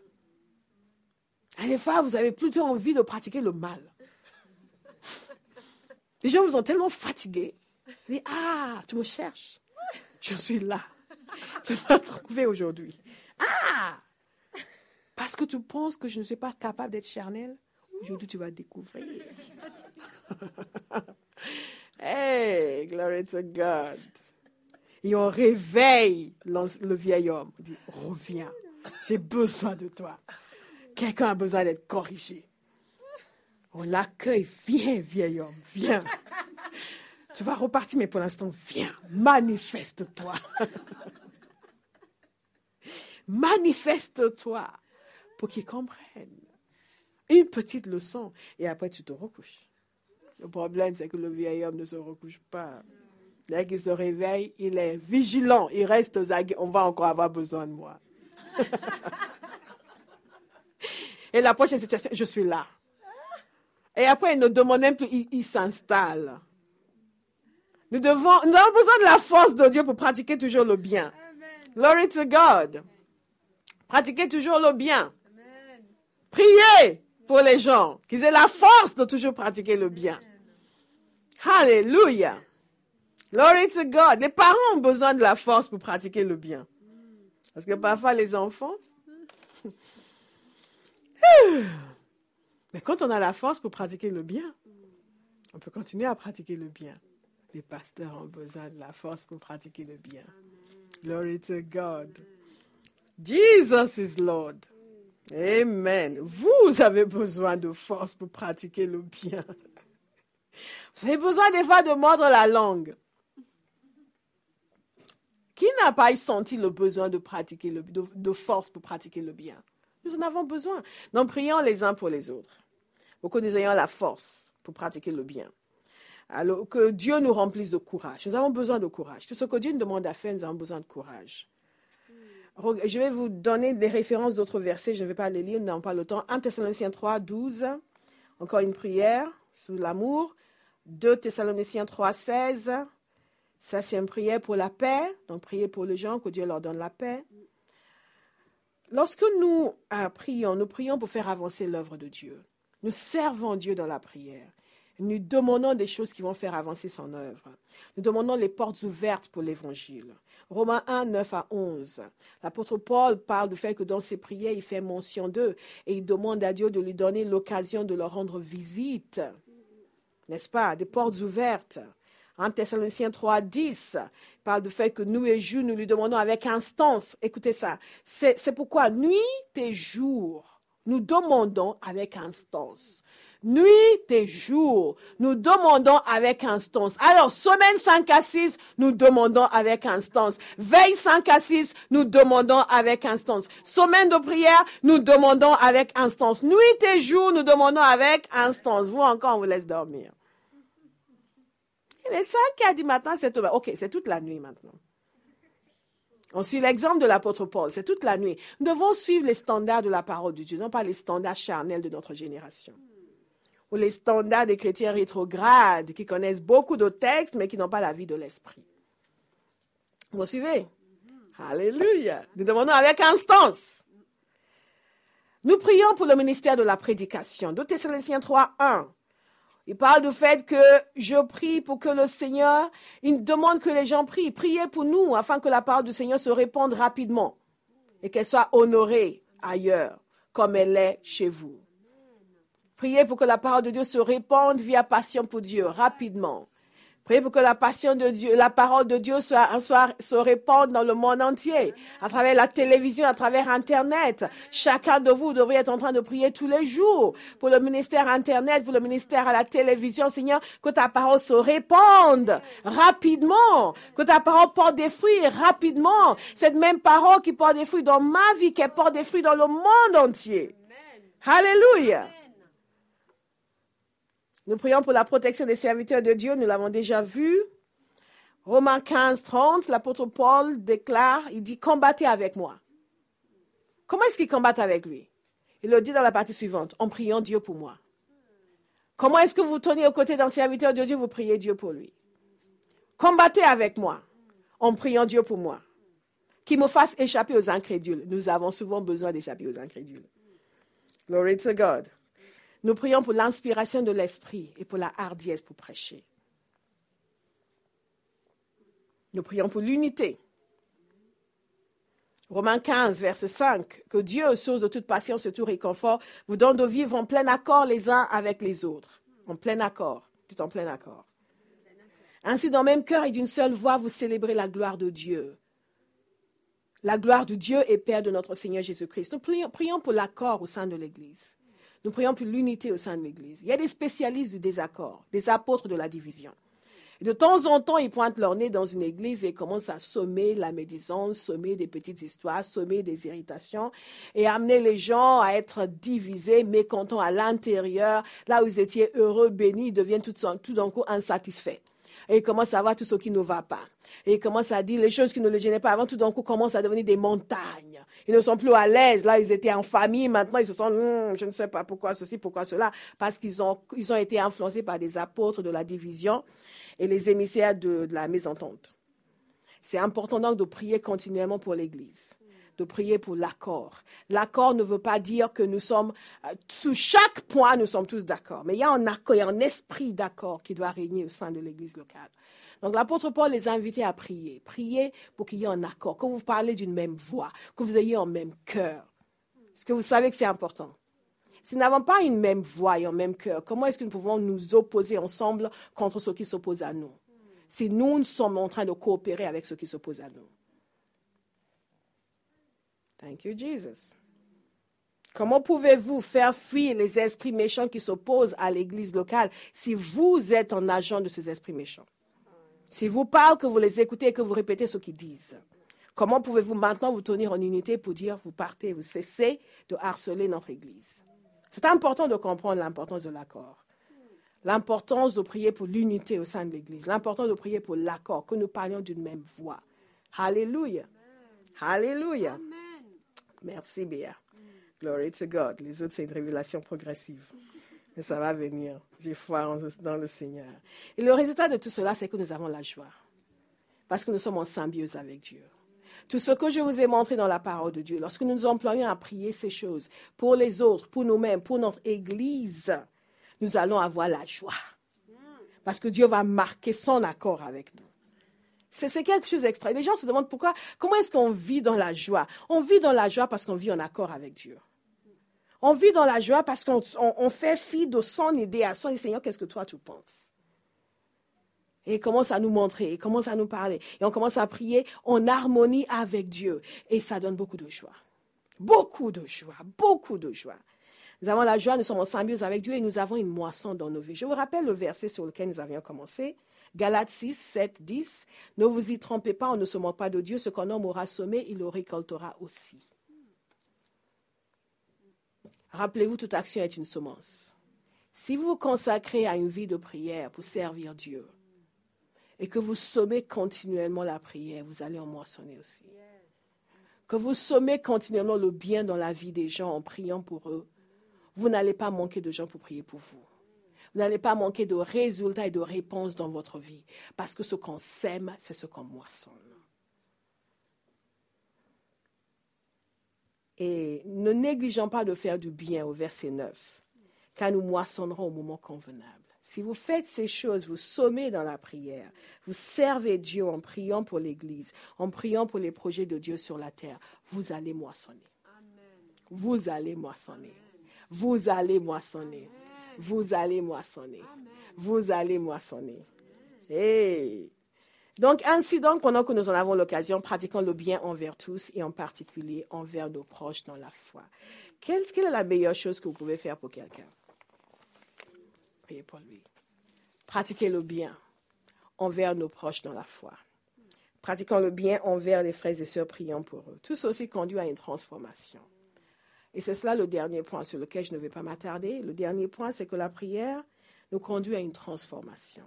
Il y a des fois, vous avez plutôt envie de pratiquer le mal. Les gens vous ont tellement fatigué. Ils disent, ah, tu me cherches. Je suis là. Tu m'as trouvé aujourd'hui. Ah! Parce que tu penses que je ne suis pas capable d'être charnel. Aujourd'hui, tu vas découvrir. Hey, glory to God. Et on réveille le vieil homme. On dit, reviens. J'ai besoin de toi. Quelqu'un a besoin d'être corrigé. On l'accueille. Viens, vieil homme, viens. Tu vas repartir, mais pour l'instant, viens. Manifeste-toi. Manifeste-toi pour qu'ils comprennent. Une petite leçon et après tu te recouches. Le problème, c'est que le vieil homme ne se recouche pas. Dès qu'il se réveille, il est vigilant, il reste aux aguets. On va encore avoir besoin de moi. Et la prochaine situation, je suis là. Et après, il ne demande même plus, il s'installe. Nous avons besoin de la force de Dieu pour pratiquer toujours le bien. Glory to God. Pratiquez toujours le bien. Amen. Priez pour les gens, qu'ils aient la force de toujours pratiquer le bien. Alléluia. Glory to God. Les parents ont besoin de la force pour pratiquer le bien. Parce que parfois, les enfants... Mais quand on a la force pour pratiquer le bien, on peut continuer à pratiquer le bien. Les pasteurs ont besoin de la force pour pratiquer le bien. Glory to God. Jesus is Lord. Amen. Vous avez besoin de force pour pratiquer le bien. Vous avez besoin des fois de mordre la langue. Qui n'a pas senti le besoin de pratiquer de force pour pratiquer le bien? Nous en avons besoin. Donc, prions les uns pour les autres. Pour que nous ayons la force pour pratiquer le bien. Alors, que Dieu nous remplisse de courage. Nous avons besoin de courage. Tout ce que Dieu nous demande à faire, nous avons besoin de courage. Je vais vous donner des références d'autres versets. Je ne vais pas les lire, nous n'avons pas le temps. 1 Thessaloniciens 3, 12. Encore une prière sous l'amour. 2 Thessaloniciens 3, 16. Ça, c'est une prière pour la paix. Donc, prier pour les gens, que Dieu leur donne la paix. Lorsque nous prions pour faire avancer l'œuvre de Dieu. Nous servons Dieu dans la prière. Nous demandons des choses qui vont faire avancer son œuvre. Nous demandons les portes ouvertes pour l'évangile. Romains 1, 9 à 11. L'apôtre Paul parle du fait que dans ses prières, il fait mention d'eux et il demande à Dieu de lui donner l'occasion de leur rendre visite. N'est-ce pas? Des portes ouvertes. 1 Thessaloniciens 3, 10 parle du fait que nous et Jules, nous lui demandons avec instance. Écoutez ça. C'est pourquoi nuit et jour, nous demandons avec instance. Nuit et jour, nous demandons avec instance. Alors, semaine 5 à 6, nous demandons avec instance. Veille 5 à 6, nous demandons avec instance. Semaine de prière, nous demandons avec instance. Nuit et jour, nous demandons avec instance. Vous encore, on vous laisse dormir. Les 5 à 10 matin, c'est tout. Ok, c'est toute la nuit maintenant. On suit l'exemple de l'apôtre Paul, c'est toute la nuit. Nous devons suivre les standards de la parole de Dieu, non pas les standards charnels de notre génération. Ou les standards des chrétiens rétrogrades qui connaissent beaucoup de textes, mais qui n'ont pas la vie de l'esprit. Vous suivez? Alléluia. Nous demandons avec instance. Nous prions pour le ministère de la prédication. 2 Thessaloniciens 3, 1. Il parle du fait que je prie pour que le Seigneur, il demande que les gens prient. Priez pour nous afin que la parole du Seigneur se répande rapidement et qu'elle soit honorée ailleurs comme elle est chez vous. Priez pour que la parole de Dieu se répande via passion pour Dieu rapidement. Priez pour que la passion de Dieu, la parole de Dieu se répande dans le monde entier, à travers la télévision, à travers Internet. Chacun de vous devrait être en train de prier tous les jours pour le ministère Internet, pour le ministère à la télévision. Seigneur, que ta parole se répande rapidement, que ta parole porte des fruits rapidement. Cette même parole qui porte des fruits dans ma vie, qu'elle porte des fruits dans le monde entier. Amen. Alléluia. Amen. Nous prions pour la protection des serviteurs de Dieu, nous l'avons déjà vu. Romains 15, 30, l'apôtre Paul déclare, il dit, combattez avec moi. Comment est-ce qu'il combat avec lui? Il le dit dans la partie suivante, en priant Dieu pour moi. Comment est-ce que vous tournez aux côtés d'un serviteur de Dieu, vous priez Dieu pour lui? Combattez avec moi, en priant Dieu pour moi. Qu'il me fasse échapper aux incrédules. Nous avons souvent besoin d'échapper aux incrédules. Glory to God. Nous prions pour l'inspiration de l'esprit et pour la hardiesse pour prêcher. Nous prions pour l'unité. Romains 15, verset 5. Que Dieu, source de toute patience et tout réconfort, vous donne de vivre en plein accord les uns avec les autres. En plein accord. Tout en plein accord. Ainsi, dans le même cœur et d'une seule voix, vous célébrez la gloire de Dieu. La gloire de Dieu et Père de notre Seigneur Jésus-Christ. Nous prions pour l'accord au sein de l'Église. Nous prions pour l'unité au sein de l'Église. Il y a des spécialistes du désaccord, des apôtres de la division. Et de temps en temps, ils pointent leur nez dans une église et commencent à sommer la médisance, sommer des petites histoires, sommer des irritations et amener les gens à être divisés, mécontents à l'intérieur. Là où ils étaient heureux, bénis, ils deviennent tout d'un coup insatisfaits. Et ils commencent à voir tout ce qui ne va pas. Et ils commencent à dire les choses qui ne les gênaient pas avant, tout d'un coup commencent à devenir des montagnes. Ils ne sont plus à l'aise. Là, ils étaient en famille. Maintenant, ils se sentent, je ne sais pas pourquoi ceci, pourquoi cela. Parce qu'ils ont été influencés par des apôtres de la division et les émissaires de la mésentente. C'est important donc de prier continuellement pour l'Église, de prier pour l'accord. L'accord ne veut pas dire que nous sommes, sous chaque point, nous sommes tous d'accord. Mais il y a un accord, il y a un esprit d'accord qui doit régner au sein de l'Église locale. Donc l'apôtre Paul les a invités à prier. Prier pour qu'il y ait un accord, que vous parlez d'une même voix, que vous ayez un même cœur. Est-ce que vous savez que c'est important? Si nous n'avons pas une même voix et un même cœur, comment est-ce que nous pouvons nous opposer ensemble contre ceux qui s'opposent à nous? Si nous sommes en train de coopérer avec ceux qui s'opposent à nous. Thank you, Jesus. Comment pouvez-vous faire fuir les esprits méchants qui s'opposent à l'Église locale si vous êtes un agent de ces esprits méchants? Si vous parlez, que vous les écoutez et que vous répétez ce qu'ils disent. Comment pouvez-vous maintenant vous tenir en unité pour dire vous partez, vous cessez de harceler notre Église? C'est important de comprendre l'importance de l'accord. L'importance de prier pour l'unité au sein de l'Église. L'importance de prier pour l'accord, que nous parlions d'une même voix. Alléluia. Alléluia. Merci, Béa. Glory to God. Les autres, c'est une révélation progressive. Mais ça va venir. J'ai foi dans le Seigneur. Et le résultat de tout cela, c'est que nous avons la joie. Parce que nous sommes en symbiose avec Dieu. Tout ce que je vous ai montré dans la parole de Dieu, lorsque nous nous employons à prier ces choses pour les autres, pour nous-mêmes, pour notre Église, nous allons avoir la joie. Parce que Dieu va marquer son accord avec nous. C'est quelque chose d'extra. Les gens se demandent comment est-ce qu'on vit dans la joie? On vit dans la joie parce qu'on vit en accord avec Dieu. On vit dans la joie parce qu'on fait fi de son idée à son Seigneur, qu'est-ce que toi tu penses? Et il commence à nous montrer, il commence à nous parler. Et on commence à prier en harmonie avec Dieu. Et ça donne beaucoup de joie. Beaucoup de joie, beaucoup de joie. Nous avons la joie, nous sommes en symbiose avec Dieu et nous avons une moisson dans nos vies. Je vous rappelle le verset sur lequel nous avions commencé. Galates 6, 7, 10. Ne vous y trompez pas, on ne se moque pas de Dieu. Ce qu'un homme aura semé, il le récoltera aussi. Rappelez-vous, toute action est une semence. Si vous vous consacrez à une vie de prière pour servir Dieu et que vous semez continuellement la prière, vous allez en moissonner aussi. Que vous semez continuellement le bien dans la vie des gens en priant pour eux, vous n'allez pas manquer de gens pour prier pour vous. Vous n'allez pas manquer de résultats et de réponses dans votre vie. Parce que ce qu'on sème, c'est ce qu'on moissonne. Et ne négligeons pas de faire du bien au verset 9, car nous moissonnerons au moment convenable. Si vous faites ces choses, vous sommez dans la prière, vous servez Dieu en priant pour l'Église, en priant pour les projets de Dieu sur la terre, vous allez moissonner. Vous allez moissonner. Vous allez moissonner. Vous allez moissonner. Vous allez moissonner. Hey. Donc, ainsi donc, pendant que nous en avons l'occasion, pratiquons le bien envers tous et en particulier envers nos proches dans la foi. Quelle est la meilleure chose que vous pouvez faire pour quelqu'un? Priez pour lui. Pratiquez le bien envers nos proches dans la foi. Pratiquons le bien envers les frères et sœurs, prions pour eux. Tout ceci conduit à une transformation. Et c'est cela le dernier point sur lequel je ne vais pas m'attarder. Le dernier point, c'est que la prière nous conduit à une transformation.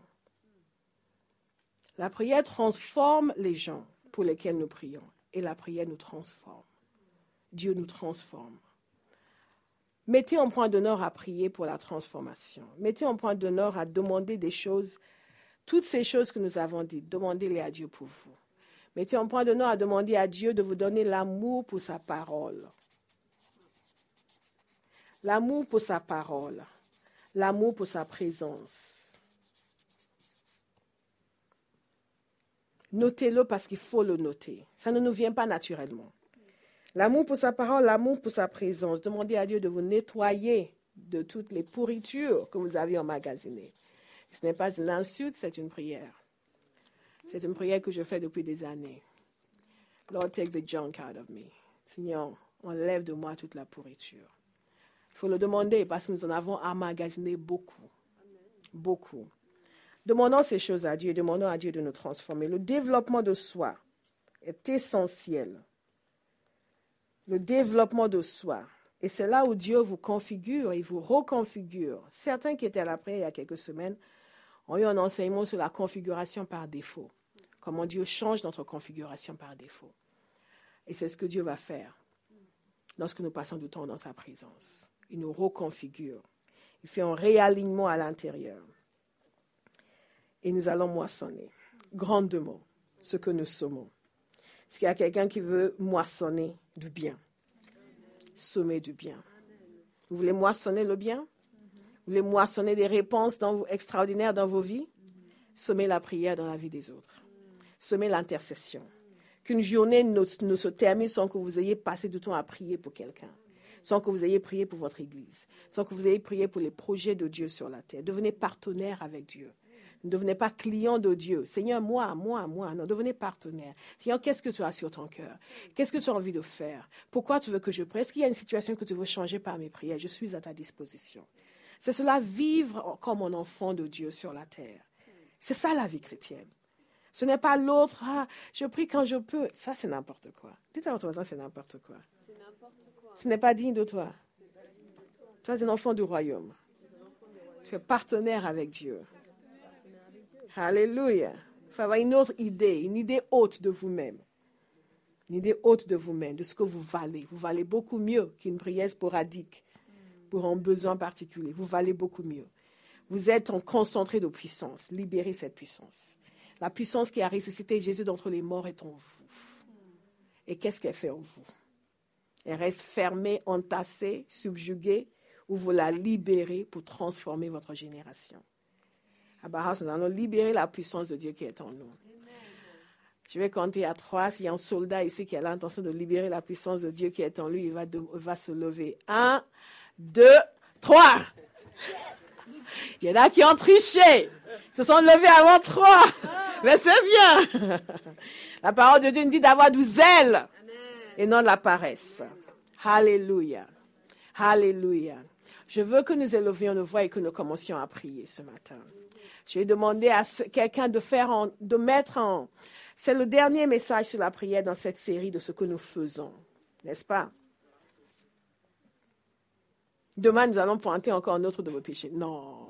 La prière transforme les gens pour lesquels nous prions. Et la prière nous transforme. Dieu nous transforme. Mettez en point d'honneur à prier pour la transformation. Mettez en point d'honneur à demander des choses, toutes ces choses que nous avons dites, demandez-les à Dieu pour vous. Mettez en point d'honneur à demander à Dieu de vous donner l'amour pour sa parole. L'amour pour sa parole. L'amour pour sa présence. Notez-le parce qu'il faut le noter. Ça ne nous vient pas naturellement. L'amour pour sa parole, l'amour pour sa présence. Demandez à Dieu de vous nettoyer de toutes les pourritures que vous avez emmagasinées. Ce n'est pas une insulte, c'est une prière. C'est une prière que je fais depuis des années. Lord, take the junk out of me. Seigneur, enlève de moi toute la pourriture. Il faut le demander parce que nous en avons emmagasiné beaucoup. Beaucoup. Demandons ces choses à Dieu, demandons à Dieu de nous transformer. Le développement de soi est essentiel. Le développement de soi. Et c'est là où Dieu vous configure, il vous reconfigure. Certains qui étaient à la prière il y a quelques semaines ont eu un enseignement sur la configuration par défaut. Comment Dieu change notre configuration par défaut. Et c'est ce que Dieu va faire lorsque nous passons du temps dans sa présence. Il nous reconfigure. Il fait un réalignement à l'intérieur. Et nous allons moissonner grandement ce que nous sommes. Est-ce qu'il y a quelqu'un qui veut moissonner du bien? Semer du bien. Vous voulez moissonner le bien? Vous voulez moissonner des réponses extraordinaires dans vos vies? Semez la prière dans la vie des autres. Semez l'intercession. Qu'une journée ne se termine sans que vous ayez passé du temps à prier pour quelqu'un. Sans que vous ayez prié pour votre église. Sans que vous ayez prié pour les projets de Dieu sur la terre. Devenez partenaire avec Dieu. Ne devenez pas client de Dieu. Seigneur, moi. Non, devenez partenaire. Seigneur, qu'est-ce que tu as sur ton cœur? Qu'est-ce que tu as envie de faire? Pourquoi tu veux que je prie? Est-ce qu'il y a une situation que tu veux changer par mes prières? Je suis à ta disposition. C'est cela, vivre comme un enfant de Dieu sur la terre. C'est ça la vie chrétienne. Ce n'est pas l'autre, je prie quand je peux. Ça, c'est n'importe quoi. Dites à votre voisin, c'est n'importe quoi. C'est n'importe quoi. Ce n'est pas digne de toi. Tu es un enfant du royaume. Tu es partenaire avec Dieu. Alléluia. Il faut avoir une autre idée, une idée haute de vous-même. Une idée haute de vous-même, de ce que vous valez. Vous valez beaucoup mieux qu'une prière sporadique pour un besoin particulier. Vous valez beaucoup mieux. Vous êtes en concentré de puissance. Libérez cette puissance. La puissance qui a ressuscité Jésus d'entre les morts est en vous. Et qu'est-ce qu'elle fait en vous? Elle reste fermée, entassée, subjuguée, ou vous la libérez pour transformer votre génération. À Barras, nous allons libérer la puissance de Dieu qui est en nous. Je vais compter à 3. S'il y a un soldat ici qui a l'intention de libérer la puissance de Dieu qui est en lui, il va se lever. 1, 2, 3. Il y en a qui ont triché. Ils se sont levés avant 3. Mais c'est bien. La parole de Dieu nous dit d'avoir du zèle et non de la paresse. Alléluia. Alléluia. Je veux que nous élevions nos voix et que nous commencions à prier ce matin. Je vais demander à quelqu'un de mettre en... C'est le dernier message sur la prière dans cette série de ce que nous faisons. N'est-ce pas? Demain, nous allons pointer encore un autre de vos péchés. Non.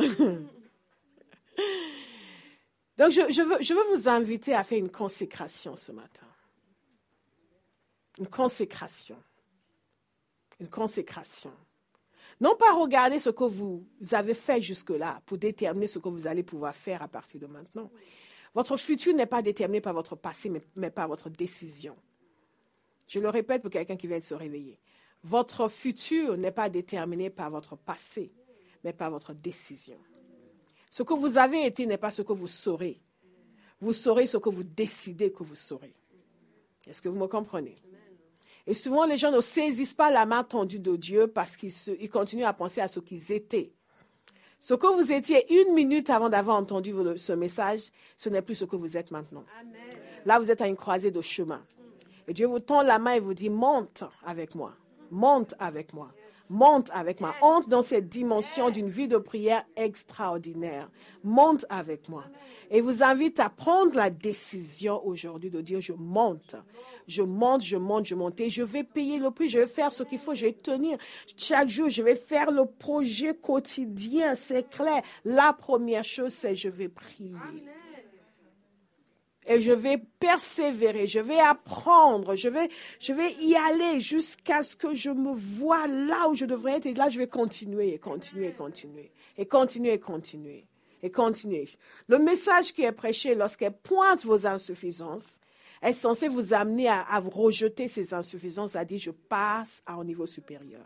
Donc, je veux vous inviter à faire une consécration ce matin. Une consécration. Une consécration. Non pas regarder ce que vous avez fait jusque-là pour déterminer ce que vous allez pouvoir faire à partir de maintenant. Votre futur n'est pas déterminé par votre passé, mais par votre décision. Je le répète pour quelqu'un qui vient de se réveiller. Votre futur n'est pas déterminé par votre passé, mais par votre décision. Ce que vous avez été n'est pas ce que vous serez. Vous saurez ce que vous décidez que vous saurez. Est-ce que vous me comprenez? Et souvent, les gens ne saisissent pas la main tendue de Dieu parce qu'ils continuent à penser à ce qu'ils étaient. Ce que vous étiez 1 minute avant d'avoir entendu ce message, ce n'est plus ce que vous êtes maintenant. Amen. Là, vous êtes à une croisée de chemin. Et Dieu vous tend la main et vous dit, monte avec moi. Monte avec moi. Monte avec moi. Entre dans cette dimension d'une vie de prière extraordinaire. Monte avec moi. Et vous invite à prendre la décision aujourd'hui de dire, je monte. Je monte, je monte, je monte. Et je vais payer le prix. Je vais faire ce qu'il faut. Je vais tenir. Chaque jour, je vais faire le projet quotidien. C'est clair. La première chose, c'est je vais prier. Amen. Et je vais persévérer, je vais apprendre, je vais y aller jusqu'à ce que je me vois là où je devrais être. Et là, je vais continuer et continuer et continuer. Et continuer et continuer. Et continuer. Le message qui est prêché lorsqu'elle pointe vos insuffisances est censé vous amener à vous rejeter ces insuffisances, à dire je passe à un niveau supérieur.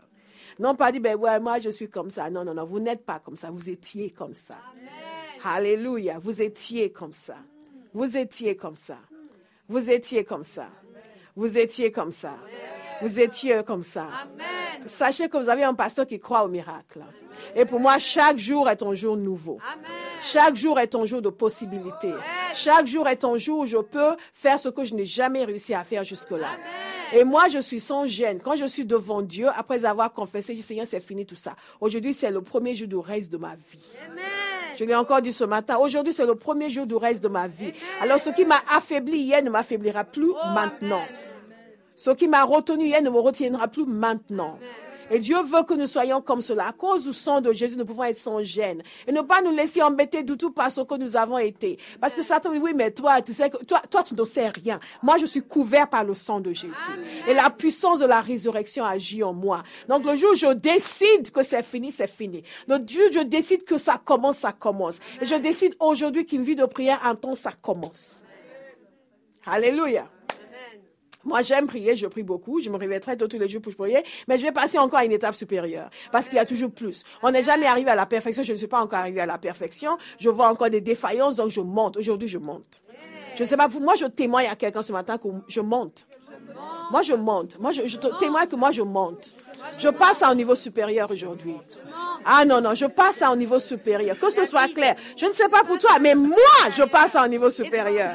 Non pas dire, ben ouais, moi je suis comme ça. Non, non, non, vous n'êtes pas comme ça. Vous étiez comme ça. Amen. Alléluia. Vous étiez comme ça. Vous étiez comme ça. Vous étiez comme ça. Vous étiez comme ça. Vous étiez comme ça. Amen. Sachez que vous avez un pasteur qui croit au miracle. Et pour moi, chaque jour est un jour nouveau. Amen. Chaque jour est un jour de possibilités. Chaque jour est un jour où je peux faire ce que je n'ai jamais réussi à faire jusque-là. Amen. Et moi, je suis sans gêne. Quand je suis devant Dieu, après avoir confessé, je dis, Seigneur, c'est fini tout ça. Aujourd'hui, c'est le premier jour du reste de ma vie. Amen. Je l'ai encore dit ce matin. Aujourd'hui, c'est le premier jour du reste de ma vie. Amen. Alors, ce qui m'a affaibli hier ne m'affaiblira plus maintenant. Amen. Ce qui m'a retenu hier ne me retiendra plus maintenant. Amen. Et Dieu veut que nous soyons comme cela. À cause du sang de Jésus, nous pouvons être sans gêne. Et ne pas nous laisser embêter du tout par ce que nous avons été. Parce que Satan dit, oui, mais toi, tu sais que toi, tu ne sais rien. Moi, je suis couvert par le sang de Jésus. Amen. Et la puissance de la résurrection agit en moi. Donc, le jour où je décide que c'est fini, c'est fini. Le jour où je décide que ça commence, ça commence. Et je décide aujourd'hui qu'une vie de prière intense, ça commence. Alléluia. Moi, j'aime prier, je prie beaucoup, je me réveille très tôt tous les jours pour prier, mais je vais passer encore à une étape supérieure, parce qu'il y a toujours plus. On n'est jamais arrivé à la perfection, je ne suis pas encore arrivé à la perfection, je vois encore des défaillances, donc je monte. Aujourd'hui, je monte. Je ne sais pas, moi, je témoigne à quelqu'un ce matin que je monte. Moi, je monte. Moi, je témoigne que moi, je monte. Je passe à un niveau supérieur aujourd'hui. Ah non, non, je passe à un niveau supérieur. Que ce soit clair. Je ne sais pas pour toi, mais moi, je passe à un niveau supérieur.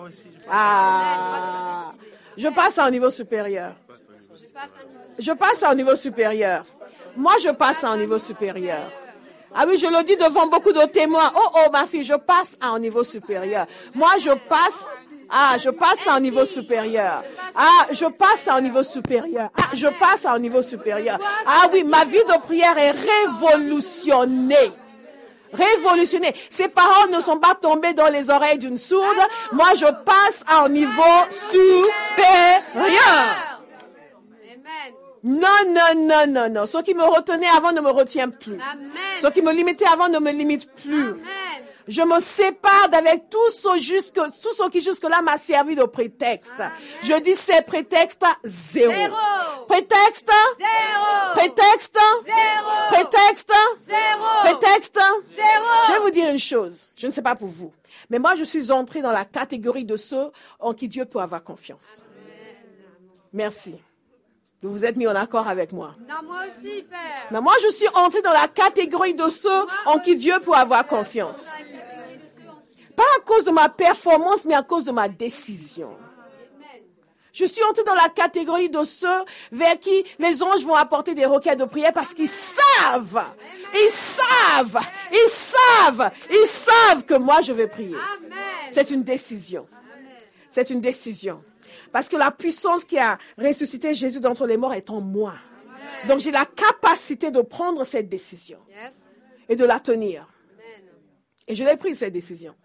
Ah... Je passe à un niveau supérieur. Je passe à un niveau supérieur. Moi, je passe à un niveau supérieur. Ah oui, je le dis devant beaucoup de témoins. Oh, oh, ma fille, je passe à un niveau supérieur. Moi, je passe à un niveau supérieur. Ah, je passe à un niveau supérieur. Ah, je passe à un niveau supérieur. Ah oui, ma vie de prière est révolutionnée. Révolutionner. Ces paroles ne sont pas tombées dans les oreilles d'une sourde. Moi, je passe à un niveau supérieur. Non, non, non, non, non. Ce qui me retenait avant ne me retient plus. Ce qui me limitait avant ne me limite plus. Je me sépare d'avec tout ce qui jusque-là m'a servi de prétexte. Amen. Je dis c'est prétexte zéro. Prétexte zéro. Prétexte zéro. Prétexte zéro. Prétexte zéro. Je vais vous dire une chose. Je ne sais pas pour vous. Mais moi, je suis entrée dans la catégorie de ceux en qui Dieu peut avoir confiance. Amen. Merci. Vous vous êtes mis en accord avec moi. Non, moi aussi, Père. Non, moi, je suis entrée dans la catégorie de ceux en qui Dieu peut avoir confiance. Pas à cause de ma performance, mais à cause de ma décision. Je suis entrée dans la catégorie de ceux vers qui les anges vont apporter des requêtes de prière parce qu'ils savent que moi je vais prier. C'est une décision. C'est une décision. Parce que la puissance qui a ressuscité Jésus d'entre les morts est en moi. Donc j'ai la capacité de prendre cette décision et de la tenir. Et je l'ai prise cette décision.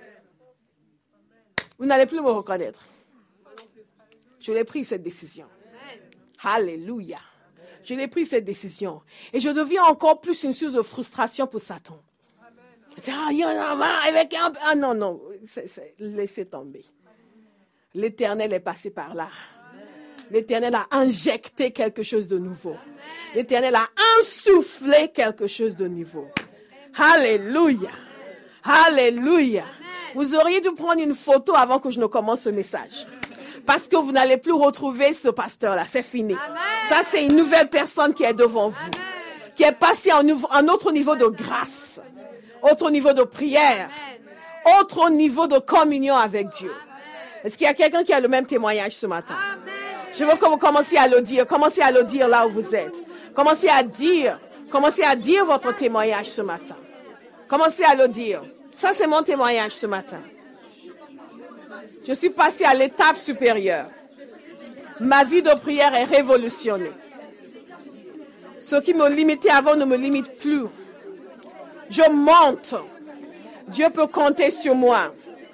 Vous n'allez plus me reconnaître. Je l'ai pris cette décision. Alléluia. Je l'ai pris cette décision. Et je deviens encore plus une source de frustration pour Satan. C'est, il y en a marre avec un... Ah non, non. Laissez tomber. L'Éternel est passé par là. L'Éternel a injecté quelque chose de nouveau. L'Éternel a insufflé quelque chose de nouveau. Alléluia. Alléluia. Vous auriez dû prendre une photo avant que je ne commence ce message. Parce que vous n'allez plus retrouver ce pasteur-là. C'est fini. Amen. Ça, c'est une nouvelle personne qui est devant vous. Amen. Qui est passée à un autre niveau de grâce. Autre niveau de prière. Amen. Autre niveau de communion avec Dieu. Amen. Est-ce qu'il y a quelqu'un qui a le même témoignage ce matin? Amen. Je veux que vous commenciez à le dire. Commencez à le dire là où vous êtes. Commencez à dire votre témoignage ce matin. Commencez à le dire. Ça, c'est mon témoignage ce matin. Je suis passée à l'étape supérieure. Ma vie de prière est révolutionnée. Ce qui me limitait avant ne me limite plus. Je monte. Dieu peut compter sur moi.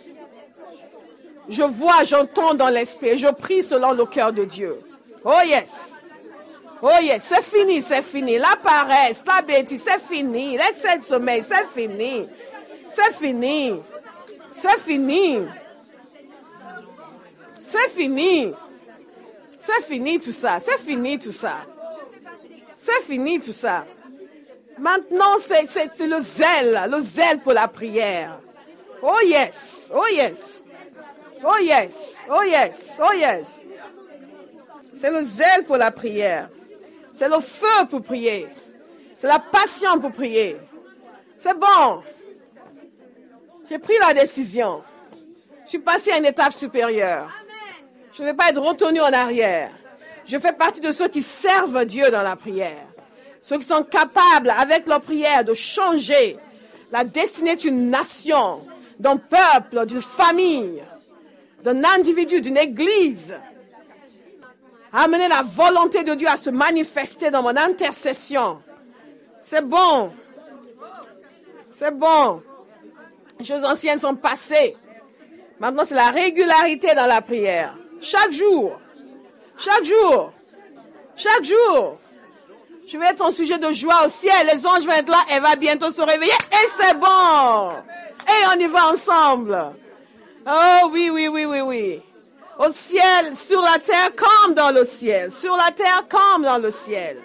Je vois, j'entends dans l'esprit. Je prie selon le cœur de Dieu. Oh yes. Oh yes. C'est fini, c'est fini. La paresse, la bêtise, c'est fini. L'excès de sommeil, c'est fini. C'est fini. C'est fini. C'est fini. C'est fini tout ça. C'est fini tout ça. C'est fini tout ça. Maintenant, c'est le zèle pour la prière. Oh yes, oh yes, oh yes, oh yes, oh yes. C'est le zèle pour la prière. C'est le feu pour prier. C'est la passion pour prier. C'est bon. J'ai pris la décision. Je suis passé à une étape supérieure. Je ne vais pas être retourné en arrière. Je fais partie de ceux qui servent Dieu dans la prière. Ceux qui sont capables, avec leur prière, de changer la destinée d'une nation, d'un peuple, d'une famille, d'un individu, d'une église. Amener la volonté de Dieu à se manifester dans mon intercession. C'est bon. C'est bon. Les choses anciennes sont passées. Maintenant, c'est la régularité dans la prière. Chaque jour. Chaque jour. Chaque jour. Je vais être en sujet de joie au ciel. Les anges vont être là. Elle va bientôt se réveiller. Et c'est bon. Et on y va ensemble. Oh oui, oui, oui, oui, oui. Au ciel, sur la terre comme dans le ciel. Sur la terre comme dans le ciel.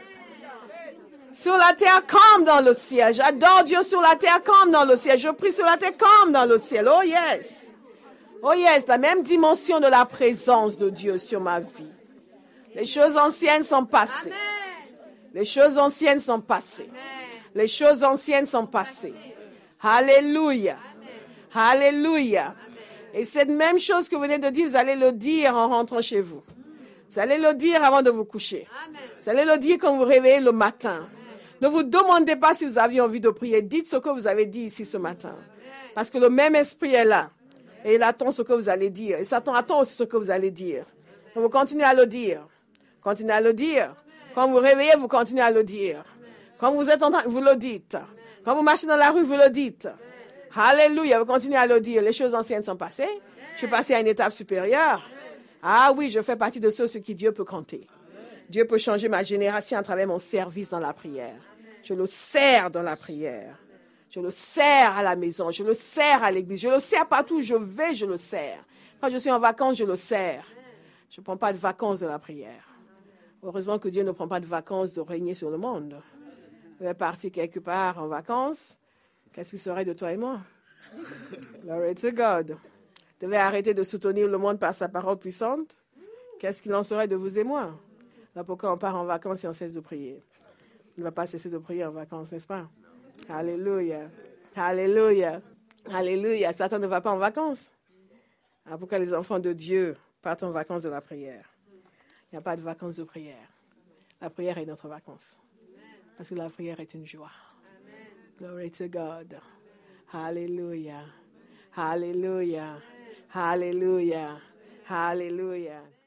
Sur la terre comme dans le ciel. J'adore Dieu sur la terre comme dans le ciel. Je prie sur la terre comme dans le ciel. Oh yes. Oh yes, la même dimension de la présence de Dieu sur ma vie. Les choses anciennes sont passées. Les choses anciennes sont passées. Les choses anciennes sont passées. Alléluia. Alléluia. Et cette même chose que vous venez de dire, vous allez le dire en rentrant chez vous. Vous allez le dire avant de vous coucher. Vous allez le dire quand vous vous réveillez le matin. Ne vous demandez pas si vous aviez envie de prier. Dites ce que vous avez dit ici ce matin. Parce que le même esprit est là. Et il attend ce que vous allez dire. Et Satan attend aussi ce que vous allez dire. Donc vous continuez à le dire. Continuez à le dire. Quand vous vous réveillez, vous continuez à le dire. Quand vous êtes en train, vous le dites. Quand vous marchez dans la rue, vous le dites. Alléluia, vous continuez à le dire. Les choses anciennes sont passées. Je suis passé à une étape supérieure. Ah oui, je fais partie de ceux sur qui Dieu peut compter. Dieu peut changer ma génération à travers mon service dans la prière. Je le sers dans la prière. Je le sers à la maison. Je le sers à l'église. Je le sers partout où je vais, je le sers. Quand je suis en vacances, je le sers. Je ne prends pas de vacances de la prière. Heureusement que Dieu ne prend pas de vacances de régner sur le monde. Je vais partir quelque part en vacances. Qu'est-ce qui serait de toi et moi? Glory to God. Je devais arrêter de soutenir le monde par sa parole puissante. Qu'est-ce qu'il en serait de vous et moi? Là, pourquoi on part en vacances et on cesse de prier? On ne va pas cesser de prier en vacances, n'est-ce pas? Alléluia. Alléluia. Alléluia. Satan ne va pas en vacances. Alors pourquoi les enfants de Dieu partent en vacances de la prière? Il n'y a pas de vacances de prière. La prière est notre vacances. Parce que la prière est une joie. Glory to God. Hallelujah. Hallelujah. Hallelujah. Hallelujah.